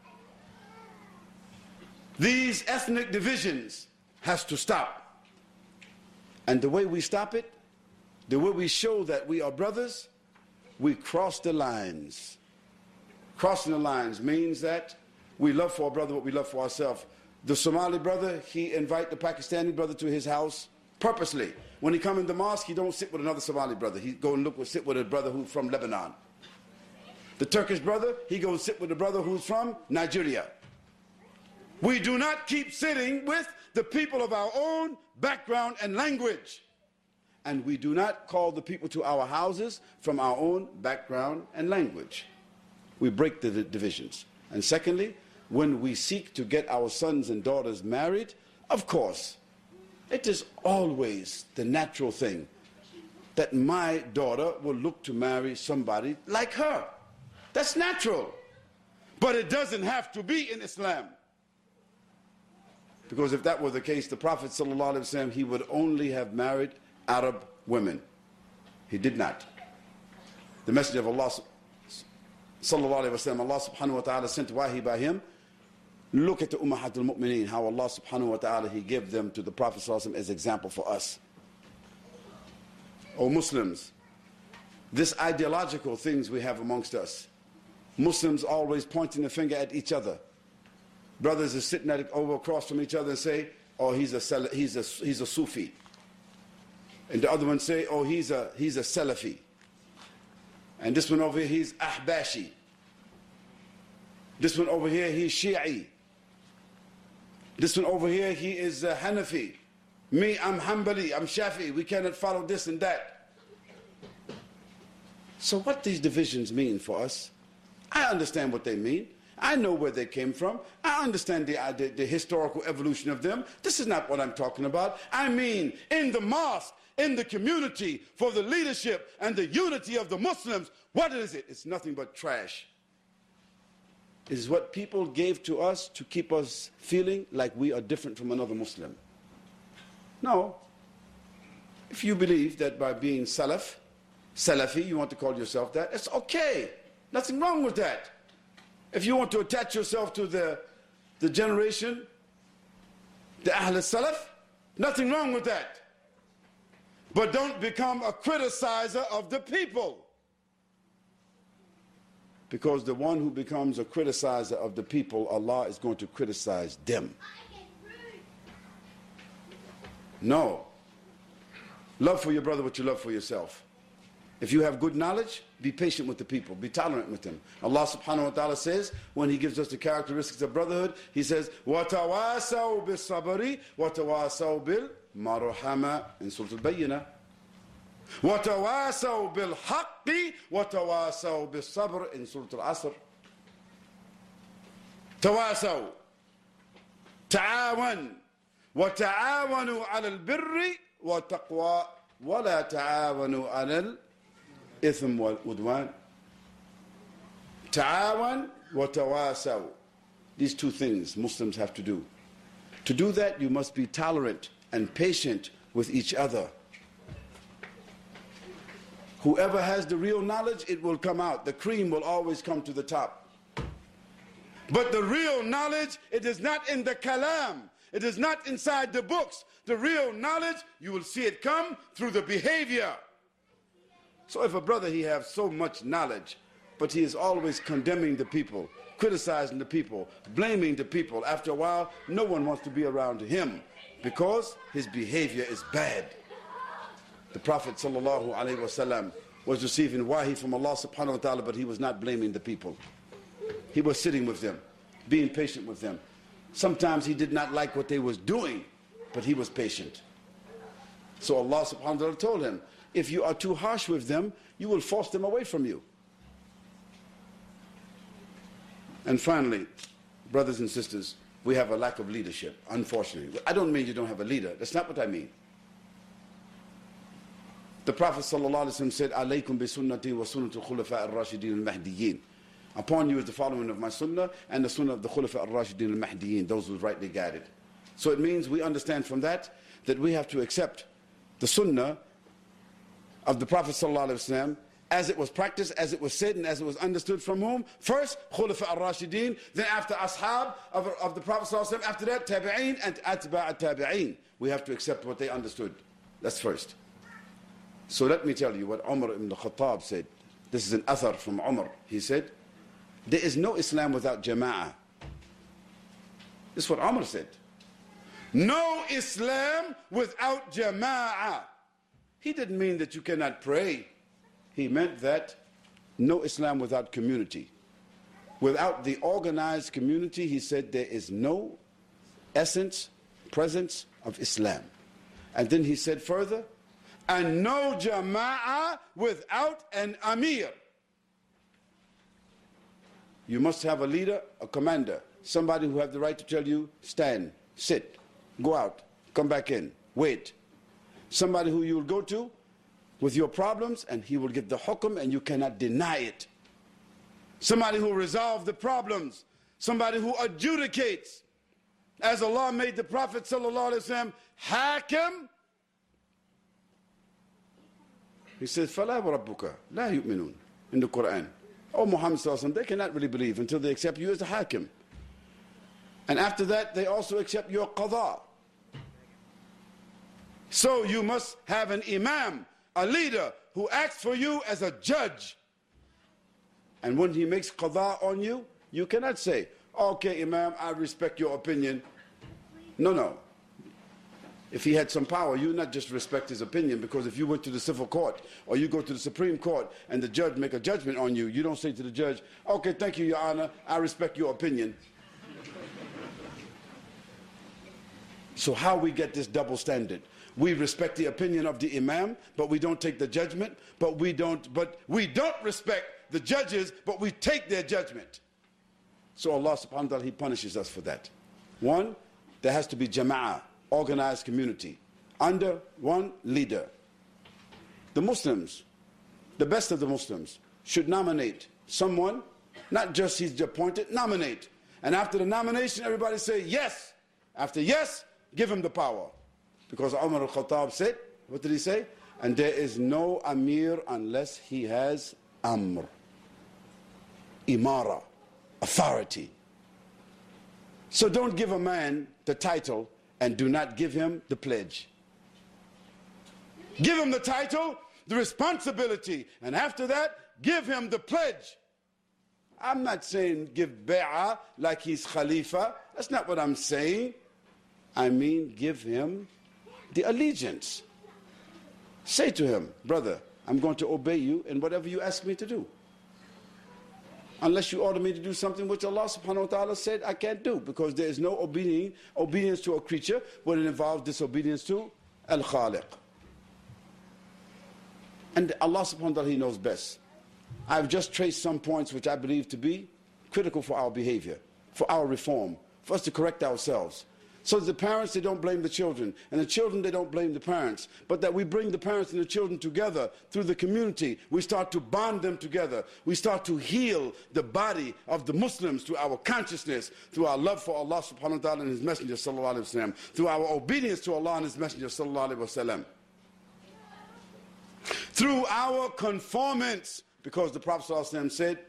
These ethnic divisions has to stop. And the way we stop it, the way we show that we are brothers, we cross the lines. Crossing the lines means that we love for our brother what we love for ourselves. The Somali brother, he invite the Pakistani brother to his house purposely. When he come in the mosque, he don't sit with another Somali brother. He go and look, sit with a brother who's from Lebanon. The Turkish brother, he goes sit with a brother who's from Nigeria. We do not keep sitting with the people of our own background and language. And we do not call the people to our houses from our own background and language. We break the divisions. And secondly, when we seek to get our sons and daughters married, of course, it is always the natural thing that my daughter will look to marry somebody like her. That's natural. But it doesn't have to be in Islam. Because if that were the case, the Prophet ﷺ, he would only have married Arab women. He did not. The Messenger of Allah sallallahu alaihi wasallam, Allah subhanahu wa ta'ala sent wahi by him. Look at the Ummahatul Mu'mineen, how Allah subhanahu wa ta'ala, he gave them to the Prophet sallallahu alaihi wasallam as example for us. O Muslims, this ideological things we have amongst us. Muslims always pointing the finger at each other. Brothers are sitting at, over across from each other and say, oh, he's a, he's a, he's a Sufi. And the other one say, oh, he's a, he's a Salafi. And this one over here, he's Ahbashi. This one over here, he's Shi'i. This one over here, he is uh, Hanafi. Me, I'm Hanbali, I'm Shafi. We cannot follow this and that. So what these divisions mean for us, I understand what they mean. I know where they came from. I understand the, uh, the, the historical evolution of them. This is not what I'm talking about. I mean, in the mosque, in the community, for the leadership and the unity of the Muslims, what is it? It's nothing but trash. It is what people gave to us to keep us feeling like we are different from another Muslim. No. If you believe that by being Salaf, Salafi, you want to call yourself that, it's okay. Nothing wrong with that. If you want to attach yourself to the, the generation, the Ahl al-Salaf, nothing wrong with that. But don't become a criticizer of the people. Because the one who becomes a criticizer of the people, Allah is going to criticize them. No. Love for your brother what you love for yourself. If you have good knowledge, be patient with the people. Be tolerant with them. Allah subhanahu wa ta'ala says, when He gives us the characteristics of brotherhood, He says, وَتَوَاسَوْا بِالصَّبْرِ وَتَوَاسَوْا بِالْمَرْحَمَةِ in Surah Al-Bayyinah. وَتَوَاسَوْا بِالْحَقِّ وَتَوَاسَوْا بِالصَّبْرِ in Surah Al-Asr. تَوَاسَوْا تعاون وتعاونوا على البر والتقوى ولا تعاونوا على الإثم والعدوان. تعاون وتواسوا. These two things Muslims have to do. To do that, you must be tolerant and patient with each other. Whoever has the real knowledge, it will come out. The cream will always come to the top. But the real knowledge, it is not in the kalam. It is not inside the books. The real knowledge, you will see it come through the behavior. So if a brother, he has so much knowledge, but he is always condemning the people, criticizing the people, blaming the people, after a while, no one wants to be around him because his behavior is bad. The Prophet sallallahu alaihi wasallam was receiving wahi from Allah subhanahu wa ta'ala, but he was not blaming the people. He was sitting with them, being patient with them. Sometimes he did not like what they was doing, but he was patient. So Allah subhanahu wa ta'ala told him, if you are too harsh with them, you will force them away from you. And finally, brothers and sisters, we have a lack of leadership, unfortunately. I don't mean you don't have a leader. That's not what I mean. The Prophet ﷺ said, "Alaykum bi sunnati wa sunnatul khulafa ar-rashidin al-mahdiyyin." Upon you is the following of my sunnah and the sunnah of the khulafa ar-rashidin al-mahdiyyin, those who are rightly guided. So it means we understand from that that we have to accept the sunnah of the Prophet ﷺ as it was practiced, as it was said, and as it was understood from whom? First, khulafa ar-rashidin, then after ashab of, of the Prophet ﷺ, after that, tabi'een and atba' tabi'een. We have to accept what they understood. That's first. So let me tell you what Umar ibn Khattab said. This is an athar from Umar. He said, there is no Islam without jama'ah. This is what Umar said. No Islam without jama'ah. He didn't mean that you cannot pray. He meant that no Islam without community. Without the organized community, he said, there is no essence, presence of Islam. And then he said further, and no jama'ah without an amir. You must have a leader, a commander, somebody who has the right to tell you, stand, sit, go out, come back in, wait. Somebody who you will go to with your problems and he will give the hukum and you cannot deny it. Somebody who will resolve the problems. Somebody who adjudicates. As Allah made the Prophet sallallahu alaihi wasallam hakim, he says, فَلَا وَرَبُّكَ لَا يُؤْمِنُونَ in the Quran. Oh, Muhammad sallallahu alaihi wasallam, they cannot really believe until they accept you as a hakim. And after that, they also accept your qadha. So you must have an imam, a leader, who acts for you as a judge. And when he makes qadha on you, you cannot say, okay, imam, I respect your opinion. No, no. If he had some power, you not just respect his opinion, because if you went to the civil court or you go to the Supreme Court and the judge make a judgment on you, you don't say to the judge, okay, thank you, Your Honor, I respect your opinion. So how we get this double standard? We respect the opinion of the imam, but we don't take the judgment, but we don't, but we don't respect the judges, but we take their judgment. So Allah subhanahu wa ta'ala, he punishes us for that. One, there has to be jama'ah, organized community, under one leader. The Muslims, the best of the Muslims, should nominate someone, not just he's appointed, nominate. And after the nomination, everybody say yes. After yes, give him the power. Because Umar al-Khattab said, what did he say? And there is no Amir unless he has Amr, Imara, authority. So don't give a man the title and do not give him the pledge. Give him the title, the responsibility, and after that, give him the pledge. I'm not saying give bay'ah like he's Khalifa. That's not what I'm saying. I mean, give him the allegiance. Say to him, brother, I'm going to obey you in whatever you ask me to do. Unless you order me to do something which Allah subhanahu wa ta'ala said I can't do, because there is no obedience, obedience to a creature when it involves disobedience to Al-Khaliq. And Allah subhanahu wa ta'ala, he knows best. I've just traced some points which I believe to be critical for our behavior, for our reform, for us to correct ourselves. So the parents, they don't blame the children, and the children, they don't blame the parents, but that we bring the parents and the children together through the community. We start to bond them together. We start to heal the body of the Muslims through our consciousness, through our love for Allah subhanahu wa ta'ala and His Messenger sallallahu alayhi wa sallam, through our obedience to Allah and His Messenger sallallahu alayhi wa sallam, through our conformance, because the Prophet sallallahu alayhi wa sallam said,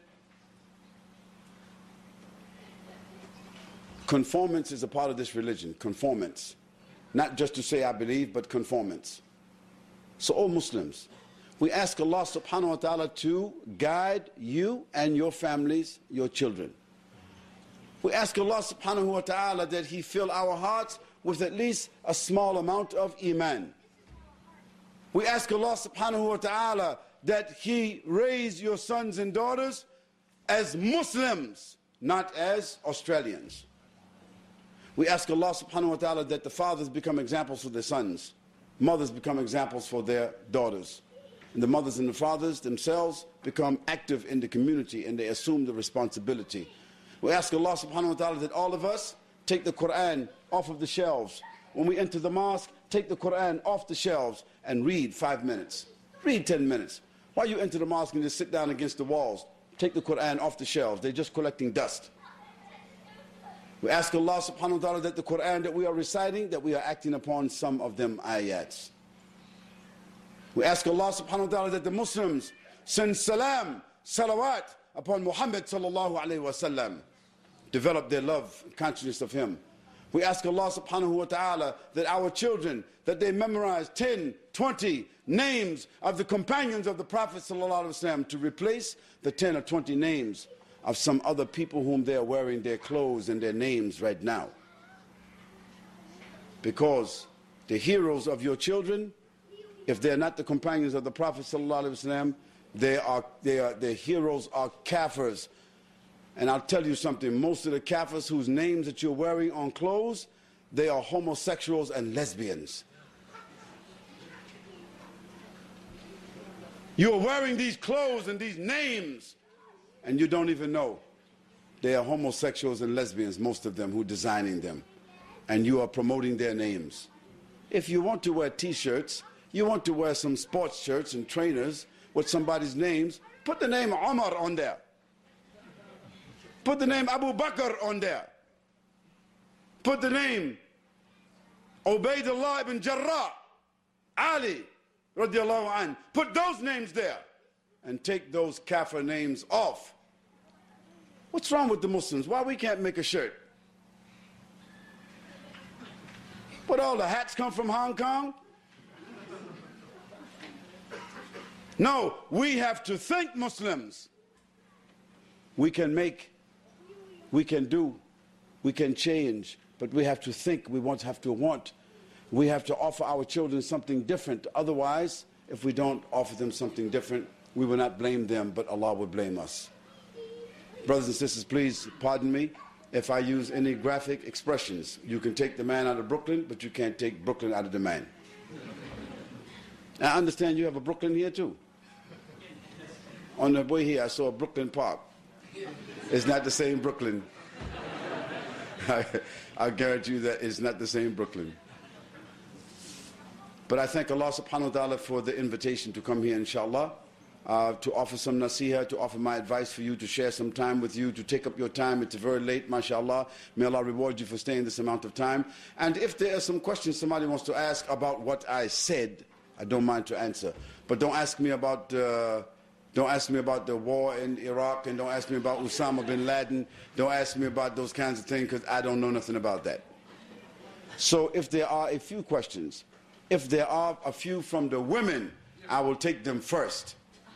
conformance is a part of this religion. Conformance. Not just to say I believe, but conformance. So, all Muslims, we ask Allah subhanahu wa ta'ala to guide you and your families, your children. We ask Allah subhanahu wa ta'ala that He fill our hearts with at least a small amount of iman. We ask Allah subhanahu wa ta'ala that He raise your sons and daughters as Muslims, not as Australians. We ask Allah subhanahu wa ta'ala that the fathers become examples for their sons, mothers become examples for their daughters, and the mothers and the fathers themselves become active in the community and they assume the responsibility. We ask Allah subhanahu wa ta'ala that all of us take the Quran off of the shelves. When we enter the mosque, take the Quran off the shelves and read five minutes. Read ten minutes. Why you enter the mosque and just sit down against the walls? Take the Quran off the shelves. They're just collecting dust. We ask Allah subhanahu wa ta'ala that the Quran that we are reciting, that we are acting upon some of them ayats. We ask Allah subhanahu wa ta'ala that the Muslims send salam, salawat upon Muhammad sallallahu alayhi wa sallam, develop their love and consciousness of him. We ask Allah subhanahu wa ta'ala that our children, that they memorize ten, twenty names of the companions of the Prophet sallallahu alayhi wa sallam to replace the ten or twenty names of some other people whom they are wearing their clothes and their names right now. Because the heroes of your children, if they're not the companions of the Prophet sallallahu alaihi wasallam, they are, they are, their heroes are kafirs. And I'll tell you something, most of the kafirs whose names that you're wearing on clothes, they are homosexuals and lesbians. You are wearing these clothes and these names, and you don't even know. They are homosexuals and lesbians, most of them, who are designing them. And you are promoting their names. If you want to wear t-shirts, you want to wear some sports shirts and trainers with somebody's names, put the name Omar on there. Put the name Abu Bakr on there. Put the name Ubaydullah ibn Jarrah, Ali radiallahu anh. Put those names there. And take those kafir names off. What's wrong with the Muslims? Why we can't make a shirt? But all the hats come from Hong Kong? No, we have to think Muslims. We can make, we can do, we can change, but we have to think, we want, have to want. We have to offer our children something different. Otherwise, if we don't offer them something different, we will not blame them, but Allah will blame us. Brothers and sisters, please pardon me if I use any graphic expressions. You can take the man out of Brooklyn, but you can't take Brooklyn out of the man. I understand you have a Brooklyn here too. On the way here, I saw a Brooklyn Park. It's not the same Brooklyn. I, I guarantee you that it's not the same Brooklyn. But I thank Allah subhanahu wa ta'ala for the invitation to come here, inshallah. Uh, to offer some nasiha, to offer my advice for you, to share some time with you, to take up your time. It's very late, mashallah. May Allah reward you for staying this amount of time. And if there are some questions somebody wants to ask about what I said, I don't mind to answer. But don't ask me about, uh, don't ask me about the war in Iraq, and don't ask me about Osama bin Laden. Don't ask me about those kinds of things, because I don't know nothing about that. So if there are a few questions, if there are a few from the women, I will take them first.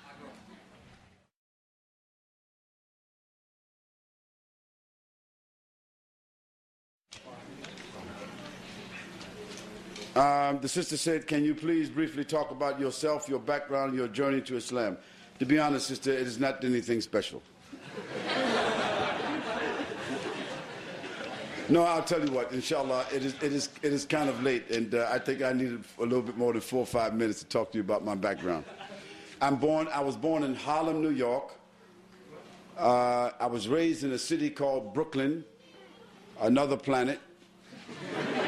Um, the sister said, can you please briefly talk about yourself, your background, your journey to Islam? To be honest, sister, it is not anything special. No, I'll tell you what, inshallah, it is, it is, it is kind of late, and uh, I think I needed a little bit more than four or five minutes to talk to you about my background. I'm born, I was born in Harlem, New York. Uh, I was raised in a city called Brooklyn, another planet.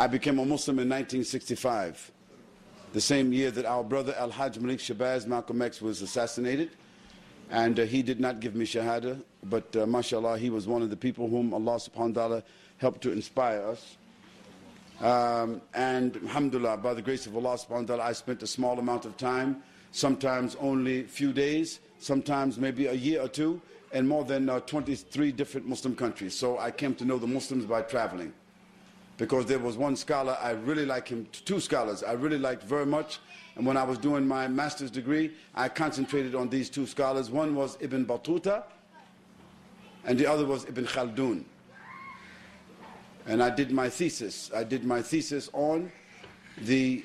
I became a Muslim in nineteen sixty-five, the same year that our brother Al-Hajj Malik Shabazz, Malcolm X, was assassinated. And uh, he did not give me shahada, but uh, mashallah, he was one of the people whom Allah subhanahu wa ta'ala helped to inspire us. Um, and alhamdulillah, by the grace of Allah subhanahu wa ta'ala, I spent a small amount of time, sometimes only a few days, sometimes maybe a year or two, in more than uh, twenty-three different Muslim countries. So I came to know the Muslims by traveling. Because there was one scholar, I really like him, two scholars I really liked very much. And when I was doing my master's degree, I concentrated on these two scholars. One was Ibn Battuta, and the other was Ibn Khaldun. And I did my thesis. I did my thesis on the,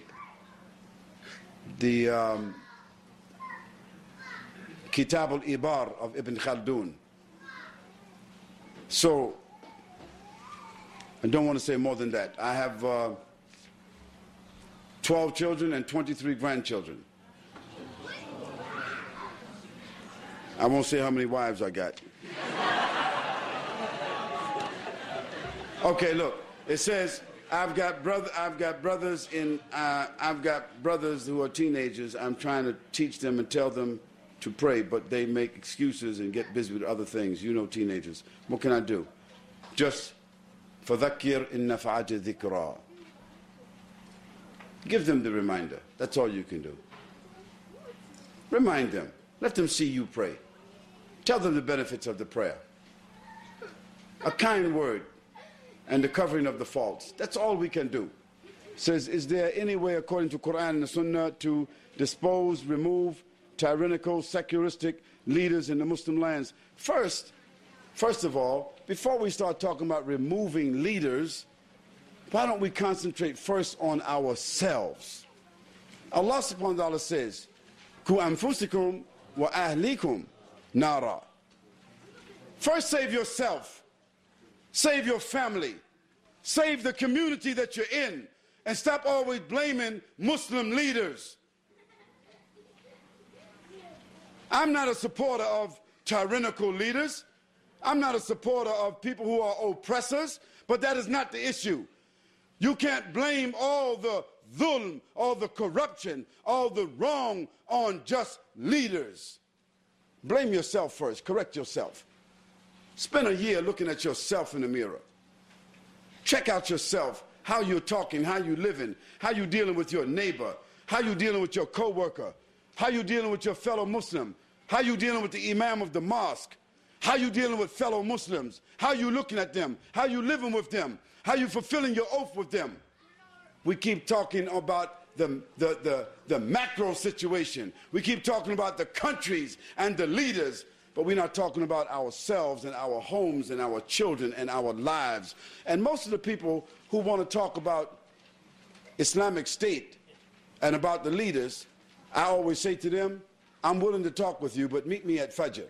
the um, Kitab al-Ibar of Ibn Khaldun. So, I don't want to say more than that. I have uh, twelve children and twenty-three grandchildren. I won't say how many wives I got. Okay, look. It says I've got brother. I've got brothers in. Uh, I've got brothers who are teenagers. I'm trying to teach them and tell them to pray, but they make excuses and get busy with other things. You know, teenagers. What can I do? Just فَذَكِّرْ إِن نَفَعَتِ ذِكْرًا. Give them the reminder. That's all you can do. Remind them. Let them see you pray. Tell them the benefits of the prayer. A kind word and the covering of the faults. That's all we can do. It says, is there any way according to Quran and the Sunnah to dispose, remove tyrannical, secularistic leaders in the Muslim lands? First, first of all, before we start talking about removing leaders, why don't we concentrate first on ourselves? Allah subhanahu wa ta'ala says, Ku anfusikum wa ahlikum nara. First save yourself, save your family, save the community that you're in, and stop always blaming Muslim leaders. I'm not a supporter of tyrannical leaders. I'm not a supporter of people who are oppressors, but that is not the issue. You can't blame all the dhulm, all the corruption, all the wrong on just leaders. Blame yourself first. Correct yourself. Spend a year looking at yourself in the mirror. Check out yourself, how you're talking, how you're living, how you're dealing with your neighbor, how you're dealing with your coworker, how you're dealing with your fellow Muslim, how you're dealing with the imam of the mosque, how you dealing with fellow Muslims, how you looking at them, how you living with them, how you fulfilling your oath with them. We keep talking about the, the, the, the macro situation. We keep talking about the countries and the leaders, but we're not talking about ourselves and our homes and our children and our lives. And most of the people who want to talk about Islamic State and about the leaders, I always say to them, I'm willing to talk with you, but meet me at Fajr.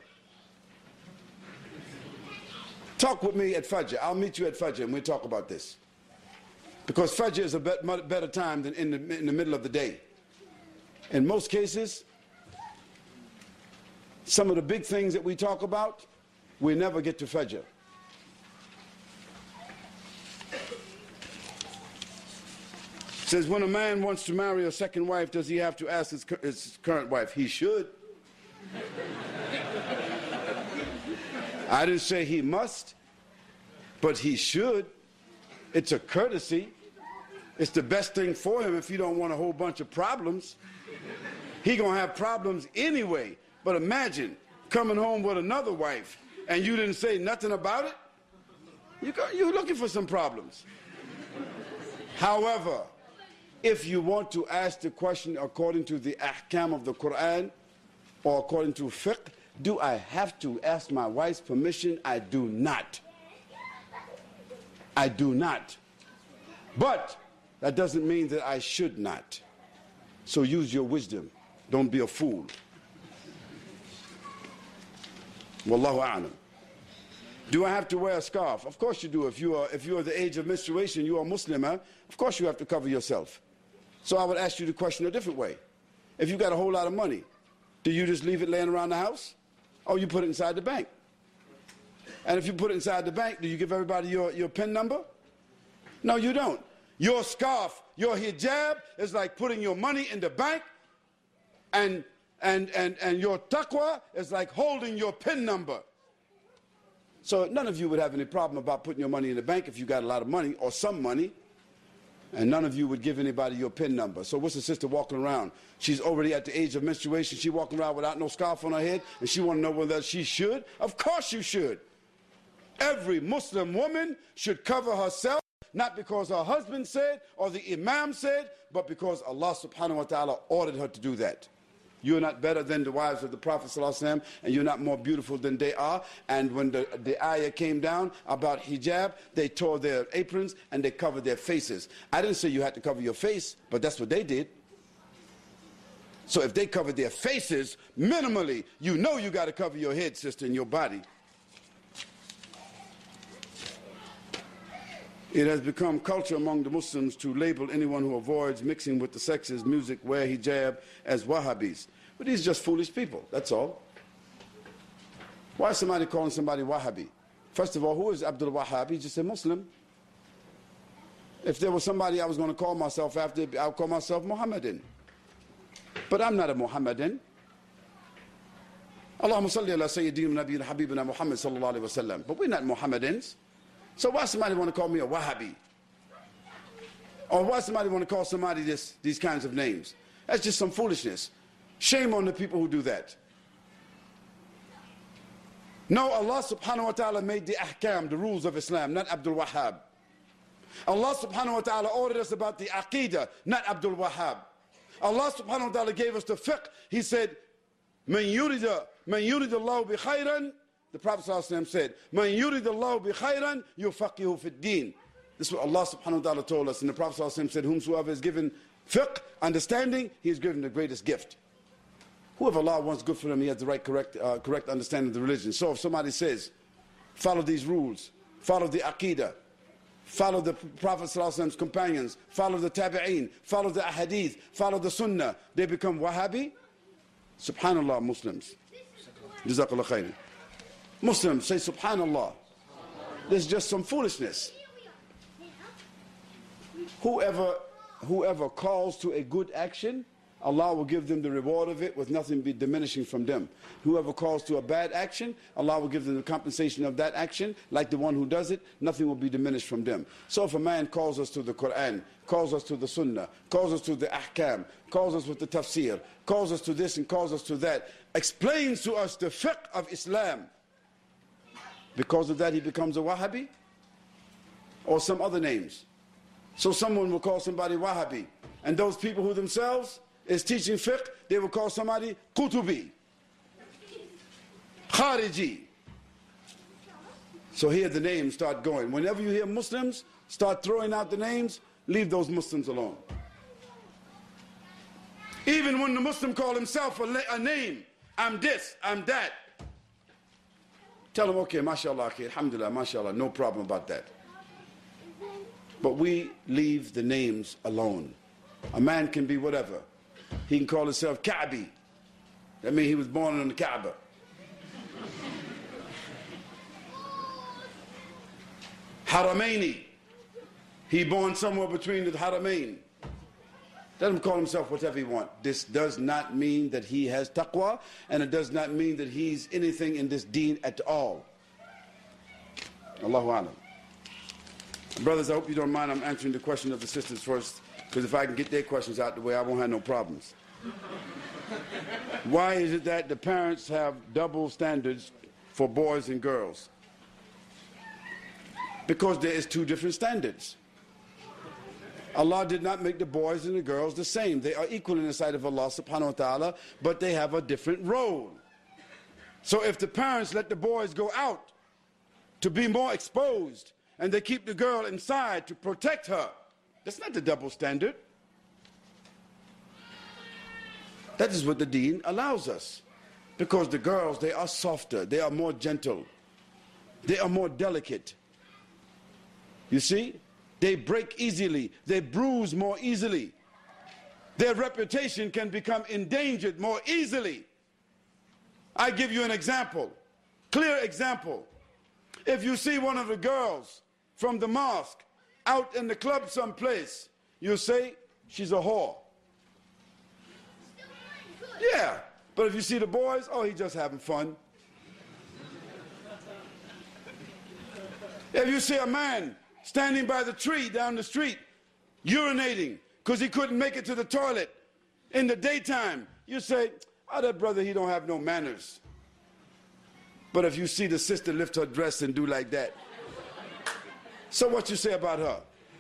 Talk with me at Fajr. I'll meet you at Fajr and we'll talk about this. Because Fajr is a better time than in the, in the middle of the day. In most cases, some of the big things that we talk about, we never get to Fajr. It says, when a man wants to marry a second wife, does he have to ask his, his current wife? He should. I didn't say he must, but he should. It's a courtesy. It's the best thing for him if you don't want a whole bunch of problems. He gonna have problems anyway. But imagine coming home with another wife and you didn't say nothing about it. You go, you're looking for some problems. However, if you want to ask the question according to the ahkam of the Quran or according to fiqh, do I have to ask my wife's permission? I do not. I do not. But that doesn't mean that I should not. So use your wisdom. Don't be a fool. Wallahu a'lam. Do I have to wear a scarf? Of course you do. If you are, if you are the age of menstruation, you are Muslim, huh? Of course you have to cover yourself. So I would ask you the question a different way. If you got a whole lot of money, do you just leave it laying around the house? Or you put it inside the bank? And if you put it inside the bank, do you give everybody your, your PIN number? No, you don't. Your scarf, your hijab is like putting your money in the bank, and, and, and, and your taqwa is like holding your PIN number. So none of you would have any problem about putting your money in the bank if you got a lot of money or some money, and none of you would give anybody your PIN number. So what's the sister walking around? She's already at the age of menstruation. She walking around without no scarf on her head, and she want to know whether she should? Of course you should. Every Muslim woman should cover herself, not because her husband said or the imam said, but because Allah subhanahu wa ta'ala ordered her to do that. You're not better than the wives of the Prophet ﷺ, and you're not more beautiful than they are. And when the, the ayah came down about hijab, they tore their aprons and they covered their faces. I didn't say you had to cover your face, but that's what they did. So if they covered their faces, minimally, you know you got to cover your head, sister, and your body. It has become culture among the Muslims to label anyone who avoids mixing with the sexes, music, wear hijab, as Wahhabis. But these are just foolish people, that's all. Why is somebody calling somebody Wahhabi? First of all, who is Abdul Wahhab? He's just a Muslim. If there was somebody I was going to call myself after, I would call myself Muhammadan. But I'm not a Muhammadan. Allahumma salli ala sayyidina nabiyina habibina Muhammad sallallahu alayhi wa sallam. But we're not Muhammadans. So why somebody want to call me a Wahhabi? Or why somebody want to call somebody this, these kinds of names? That's just some foolishness. Shame on the people who do that. No, Allah subhanahu wa ta'ala made the ahkam, the rules of Islam, not Abdul Wahhab. Allah subhanahu wa ta'ala ordered us about the aqidah, not Abdul Wahhab. Allah subhanahu wa ta'ala gave us the fiqh. He said, Man yurida, man yurida Allahu bi khayran. The Prophet ﷺ said, Man yuridallahu bi khayran yufaqihu fid deen. This is what Allah subhanahu wa ta'ala told us. And the Prophet ﷺ said, whomsoever is given fiqh, understanding, he is given the greatest gift. Whoever Allah wants good for him, he has the right correct, uh, correct understanding of the religion. So if somebody says, follow these rules, follow the aqidah, follow the Prophet ﷺ's companions, follow the tabi'een, follow the ahadith, follow the sunnah, they become Wahhabi? Subhanallah, Muslims. Jazakallah khairan. Muslims, say Subhanallah. This is just some foolishness. Whoever, whoever calls to a good action, Allah will give them the reward of it with nothing be diminishing from them. Whoever calls to a bad action, Allah will give them the compensation of that action, like the one who does it, nothing will be diminished from them. So if a man calls us to the Quran, calls us to the Sunnah, calls us to the Ahkam, calls us with the Tafsir, calls us to this and calls us to that, explains to us the fiqh of Islam, because of that he becomes a Wahhabi or some other names. So someone will call somebody Wahhabi, and those people who themselves is teaching fiqh, they will call somebody Qutubi, Khariji. So here the names start going. Whenever you hear Muslims start throwing out the names, leave those Muslims alone. Even when the Muslim call himself a, a name, I'm this, I'm that, tell them, okay, mashallah, okay, alhamdulillah, mashallah, no problem about that. But we leave the names alone. A man can be whatever. He can call himself Ka'bi. That means he was born in the Kaaba. Haramaini. He born somewhere between the Haramain. Let him call himself whatever he wants. This does not mean that he has taqwa, and it does not mean that he's anything in this deen at all. Allahu Alam. Brothers, I hope you don't mind I'm answering the question of the sisters first, because if I can get their questions out the way, I won't have no problems. Why is it that the parents have double standards for boys and girls? Because there is two different standards. Allah did not make the boys and the girls the same. They are equal in the sight of Allah subhanahu wa ta'ala, but they have a different role. So if the parents let the boys go out to be more exposed, and they keep the girl inside to protect her, that's not the double standard. That is what the deen allows us. Because the girls, they are softer, they are more gentle, they are more delicate. You see? They break easily, they bruise more easily. Their reputation can become endangered more easily. I give you an example, clear example. If you see one of the girls from the mosque out in the club someplace, you'll say she's a whore. Yeah, but if you see the boys, oh, he's just having fun. If you see a man standing by the tree down the street, urinating because he couldn't make it to the toilet in the daytime, you say, oh, that brother, he don't have no manners. But if you see the sister lift her dress and do like that, so what you say about her?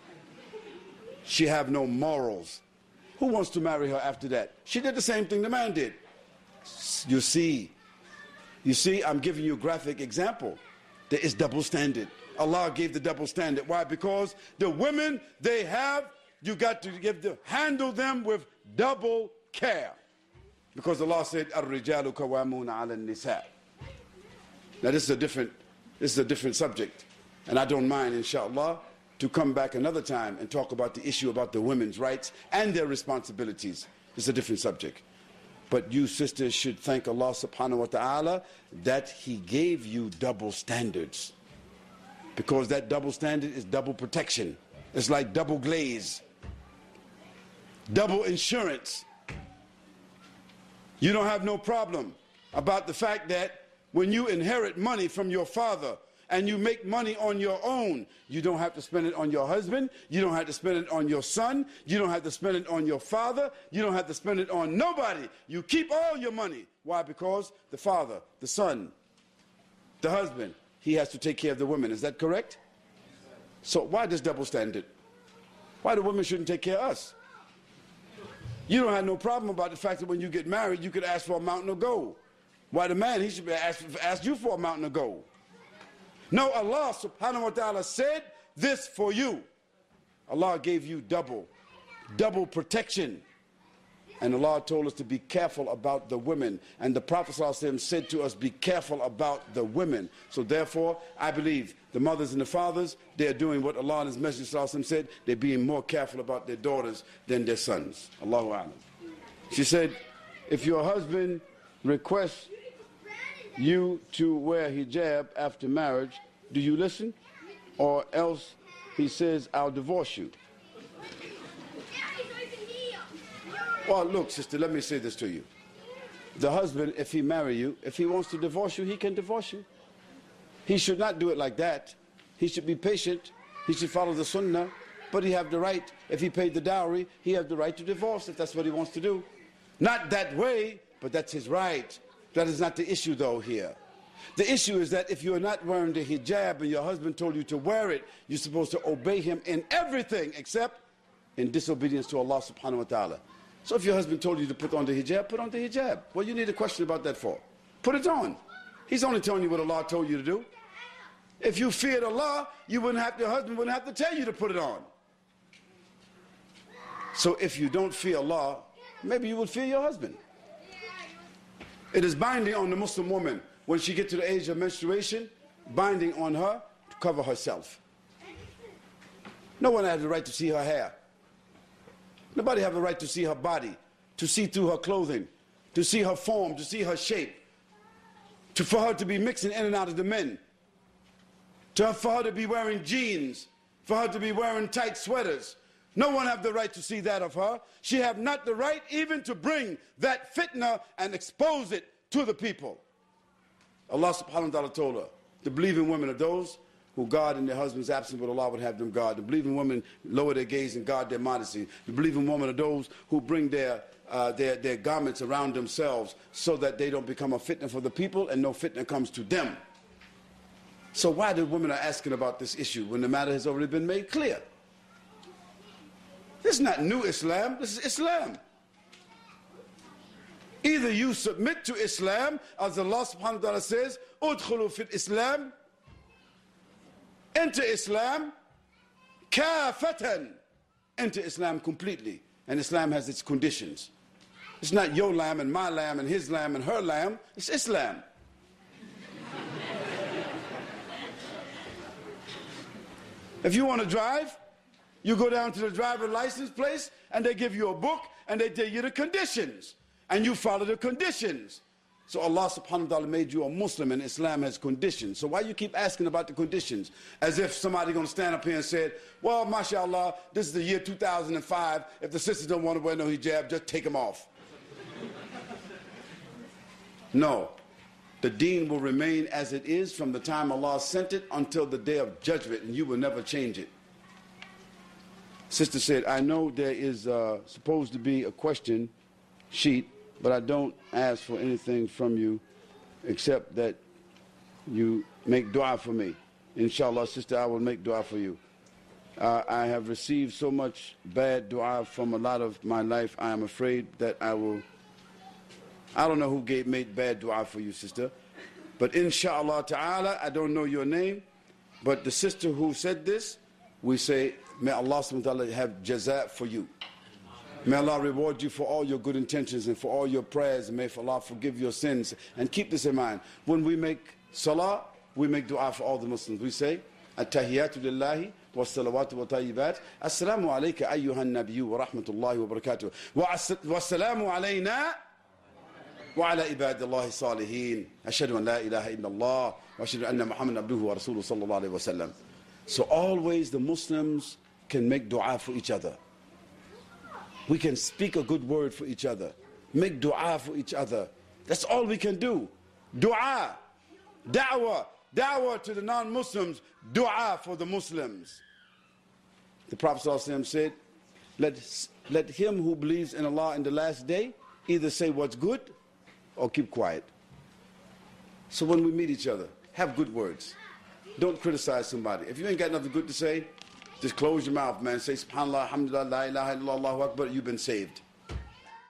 She have no morals. Who wants to marry her after that? She did the same thing the man did. You see, you see, I'm giving you a graphic example. There is double standard. Allah gave the double standard. Why? Because the women they have, you got to give them, handle them with double care. Because Allah said, "Ar-rijalu qawwamuna 'ala an-nisa." Now this is a different, this is a different subject, and I don't mind, inshallah, to come back another time and talk about the issue about the women's rights and their responsibilities. It's a different subject. But you sisters should thank Allah subhanahu wa ta'ala that He gave you double standards. Because that double standard is double protection. It's like double glaze. Double insurance. You don't have no problem about the fact that when you inherit money from your father and you make money on your own, you don't have to spend it on your husband, you don't have to spend it on your son, you don't have to spend it on your father, you don't have to spend it on nobody. You keep all your money. Why? Because the father, the son, the husband, he has to take care of the women. Is that correct? So why this double standard? Why the women shouldn't take care of us? You don't have no problem about the fact that when you get married, you could ask for a mountain of gold. Why the man, he should be asked, ask you for a mountain of gold. No, Allah subhanahu wa ta'ala said this for you. Allah gave you double, double protection. And Allah told us to be careful about the women. And the Prophet ﷺ said to us, be careful about the women. So therefore, I believe the mothers and the fathers, they're doing what Allah and His Messenger ﷺ said. They're being more careful about their daughters than their sons. Allahu A'lam. She said, if your husband requests you to wear hijab after marriage, do you listen? Or else he says, I'll divorce you. Well, look, sister, let me say this to you. The husband, if he marry you, if he wants to divorce you, he can divorce you. He should not do it like that. He should be patient. He should follow the sunnah. But he have the right, if he paid the dowry, he have the right to divorce if that's what he wants to do. Not that way, but that's his right. That is not the issue, though, here. The issue is that if you're not wearing the hijab and your husband told you to wear it, you're supposed to obey him in everything except in disobedience to Allah subhanahu wa ta'ala. So if your husband told you to put on the hijab, put on the hijab. What do you need a question about that for? Put it on. He's only telling you what Allah told you to do. If you feared Allah, you wouldn't have, your husband wouldn't have to tell you to put it on. So if you don't fear Allah, maybe you would fear your husband. It is binding on the Muslim woman, when she gets to the age of menstruation, binding on her to cover herself. No one has the right to see her hair. Nobody has the right to see her body, to see through her clothing, to see her form, to see her shape, to, for her to be mixing in and out of the men, to, for her to be wearing jeans, for her to be wearing tight sweaters. No one have the right to see that of her. She have not the right even to bring that fitna and expose it to the people. Allah subhanahu wa ta'ala told her, the believing women are those who guard in their husband's absence, but Allah would have them guard. The believing women lower their gaze and guard their modesty. The believing women are those who bring their, uh, their, their garments around themselves so that they don't become a fitna for the people and no fitna comes to them. So why the women are asking about this issue when the matter has already been made clear? This is not new Islam, this is Islam. Either you submit to Islam, as Allah subhanahu wa ta'ala says, udkhulu fit Islam, enter Islam, kafatan, enter Islam completely. And Islam has its conditions. It's not your lamb and my lamb and his lamb and her lamb, it's Islam. If you want to drive, you go down to the driver license place and they give you a book and they tell you the conditions. And you follow the conditions. So Allah subhanahu wa ta'ala made you a Muslim, and Islam has conditions. So why you keep asking about the conditions? As if somebody going to stand up here and say, well, mashallah, this is the year two thousand five. If the sisters don't want to wear no hijab, just take them off. No. The deen will remain as it is from the time Allah sent it until the day of judgment, and you will never change it. Sister said, I know there is uh, supposed to be a question sheet, but I don't ask for anything from you except that you make dua for me. Inshallah, sister, I will make dua for you. Uh, I have received so much bad dua from a lot of my life. I am afraid that I will... I don't know who gave, made bad dua for you, sister. But inshallah ta'ala, I don't know your name, but the sister who said this, we say, may Allah subhanahu wa ta'ala have jaza for you. May Allah reward you for all your good intentions and for all your prayers, and may Allah forgive your sins. And keep this in mind. When we make salah, we make dua for all the Muslims. We say, At-tahiyatu lillahi wa salawatu wa tayyibat. Assalamu alayka ayyuhan nabiyyu wa rahmatullahi wa barakatuh. Wa assalamu alayna wa ala ibadillahi salihin. Ashhadu an la ilaha illallah wa ashhadu anna Muhammadan abduhu wa rasuluhu sallallahu alayhi wa sallam. So always the Muslims can make dua for each other. We can speak a good word for each other. Make dua for each other. That's all we can do. Dua. Da'wah. Da'wah to the non-Muslims. Dua for the Muslims. The Prophet ﷺ said, let, let him who believes in Allah in the last day either say what's good or keep quiet. So when we meet each other, have good words. Don't criticize somebody. If you ain't got nothing good to say, just close your mouth, man. Say, subhanallah, alhamdulillah, la ilaha illallah, Allahu akbar, you've been saved.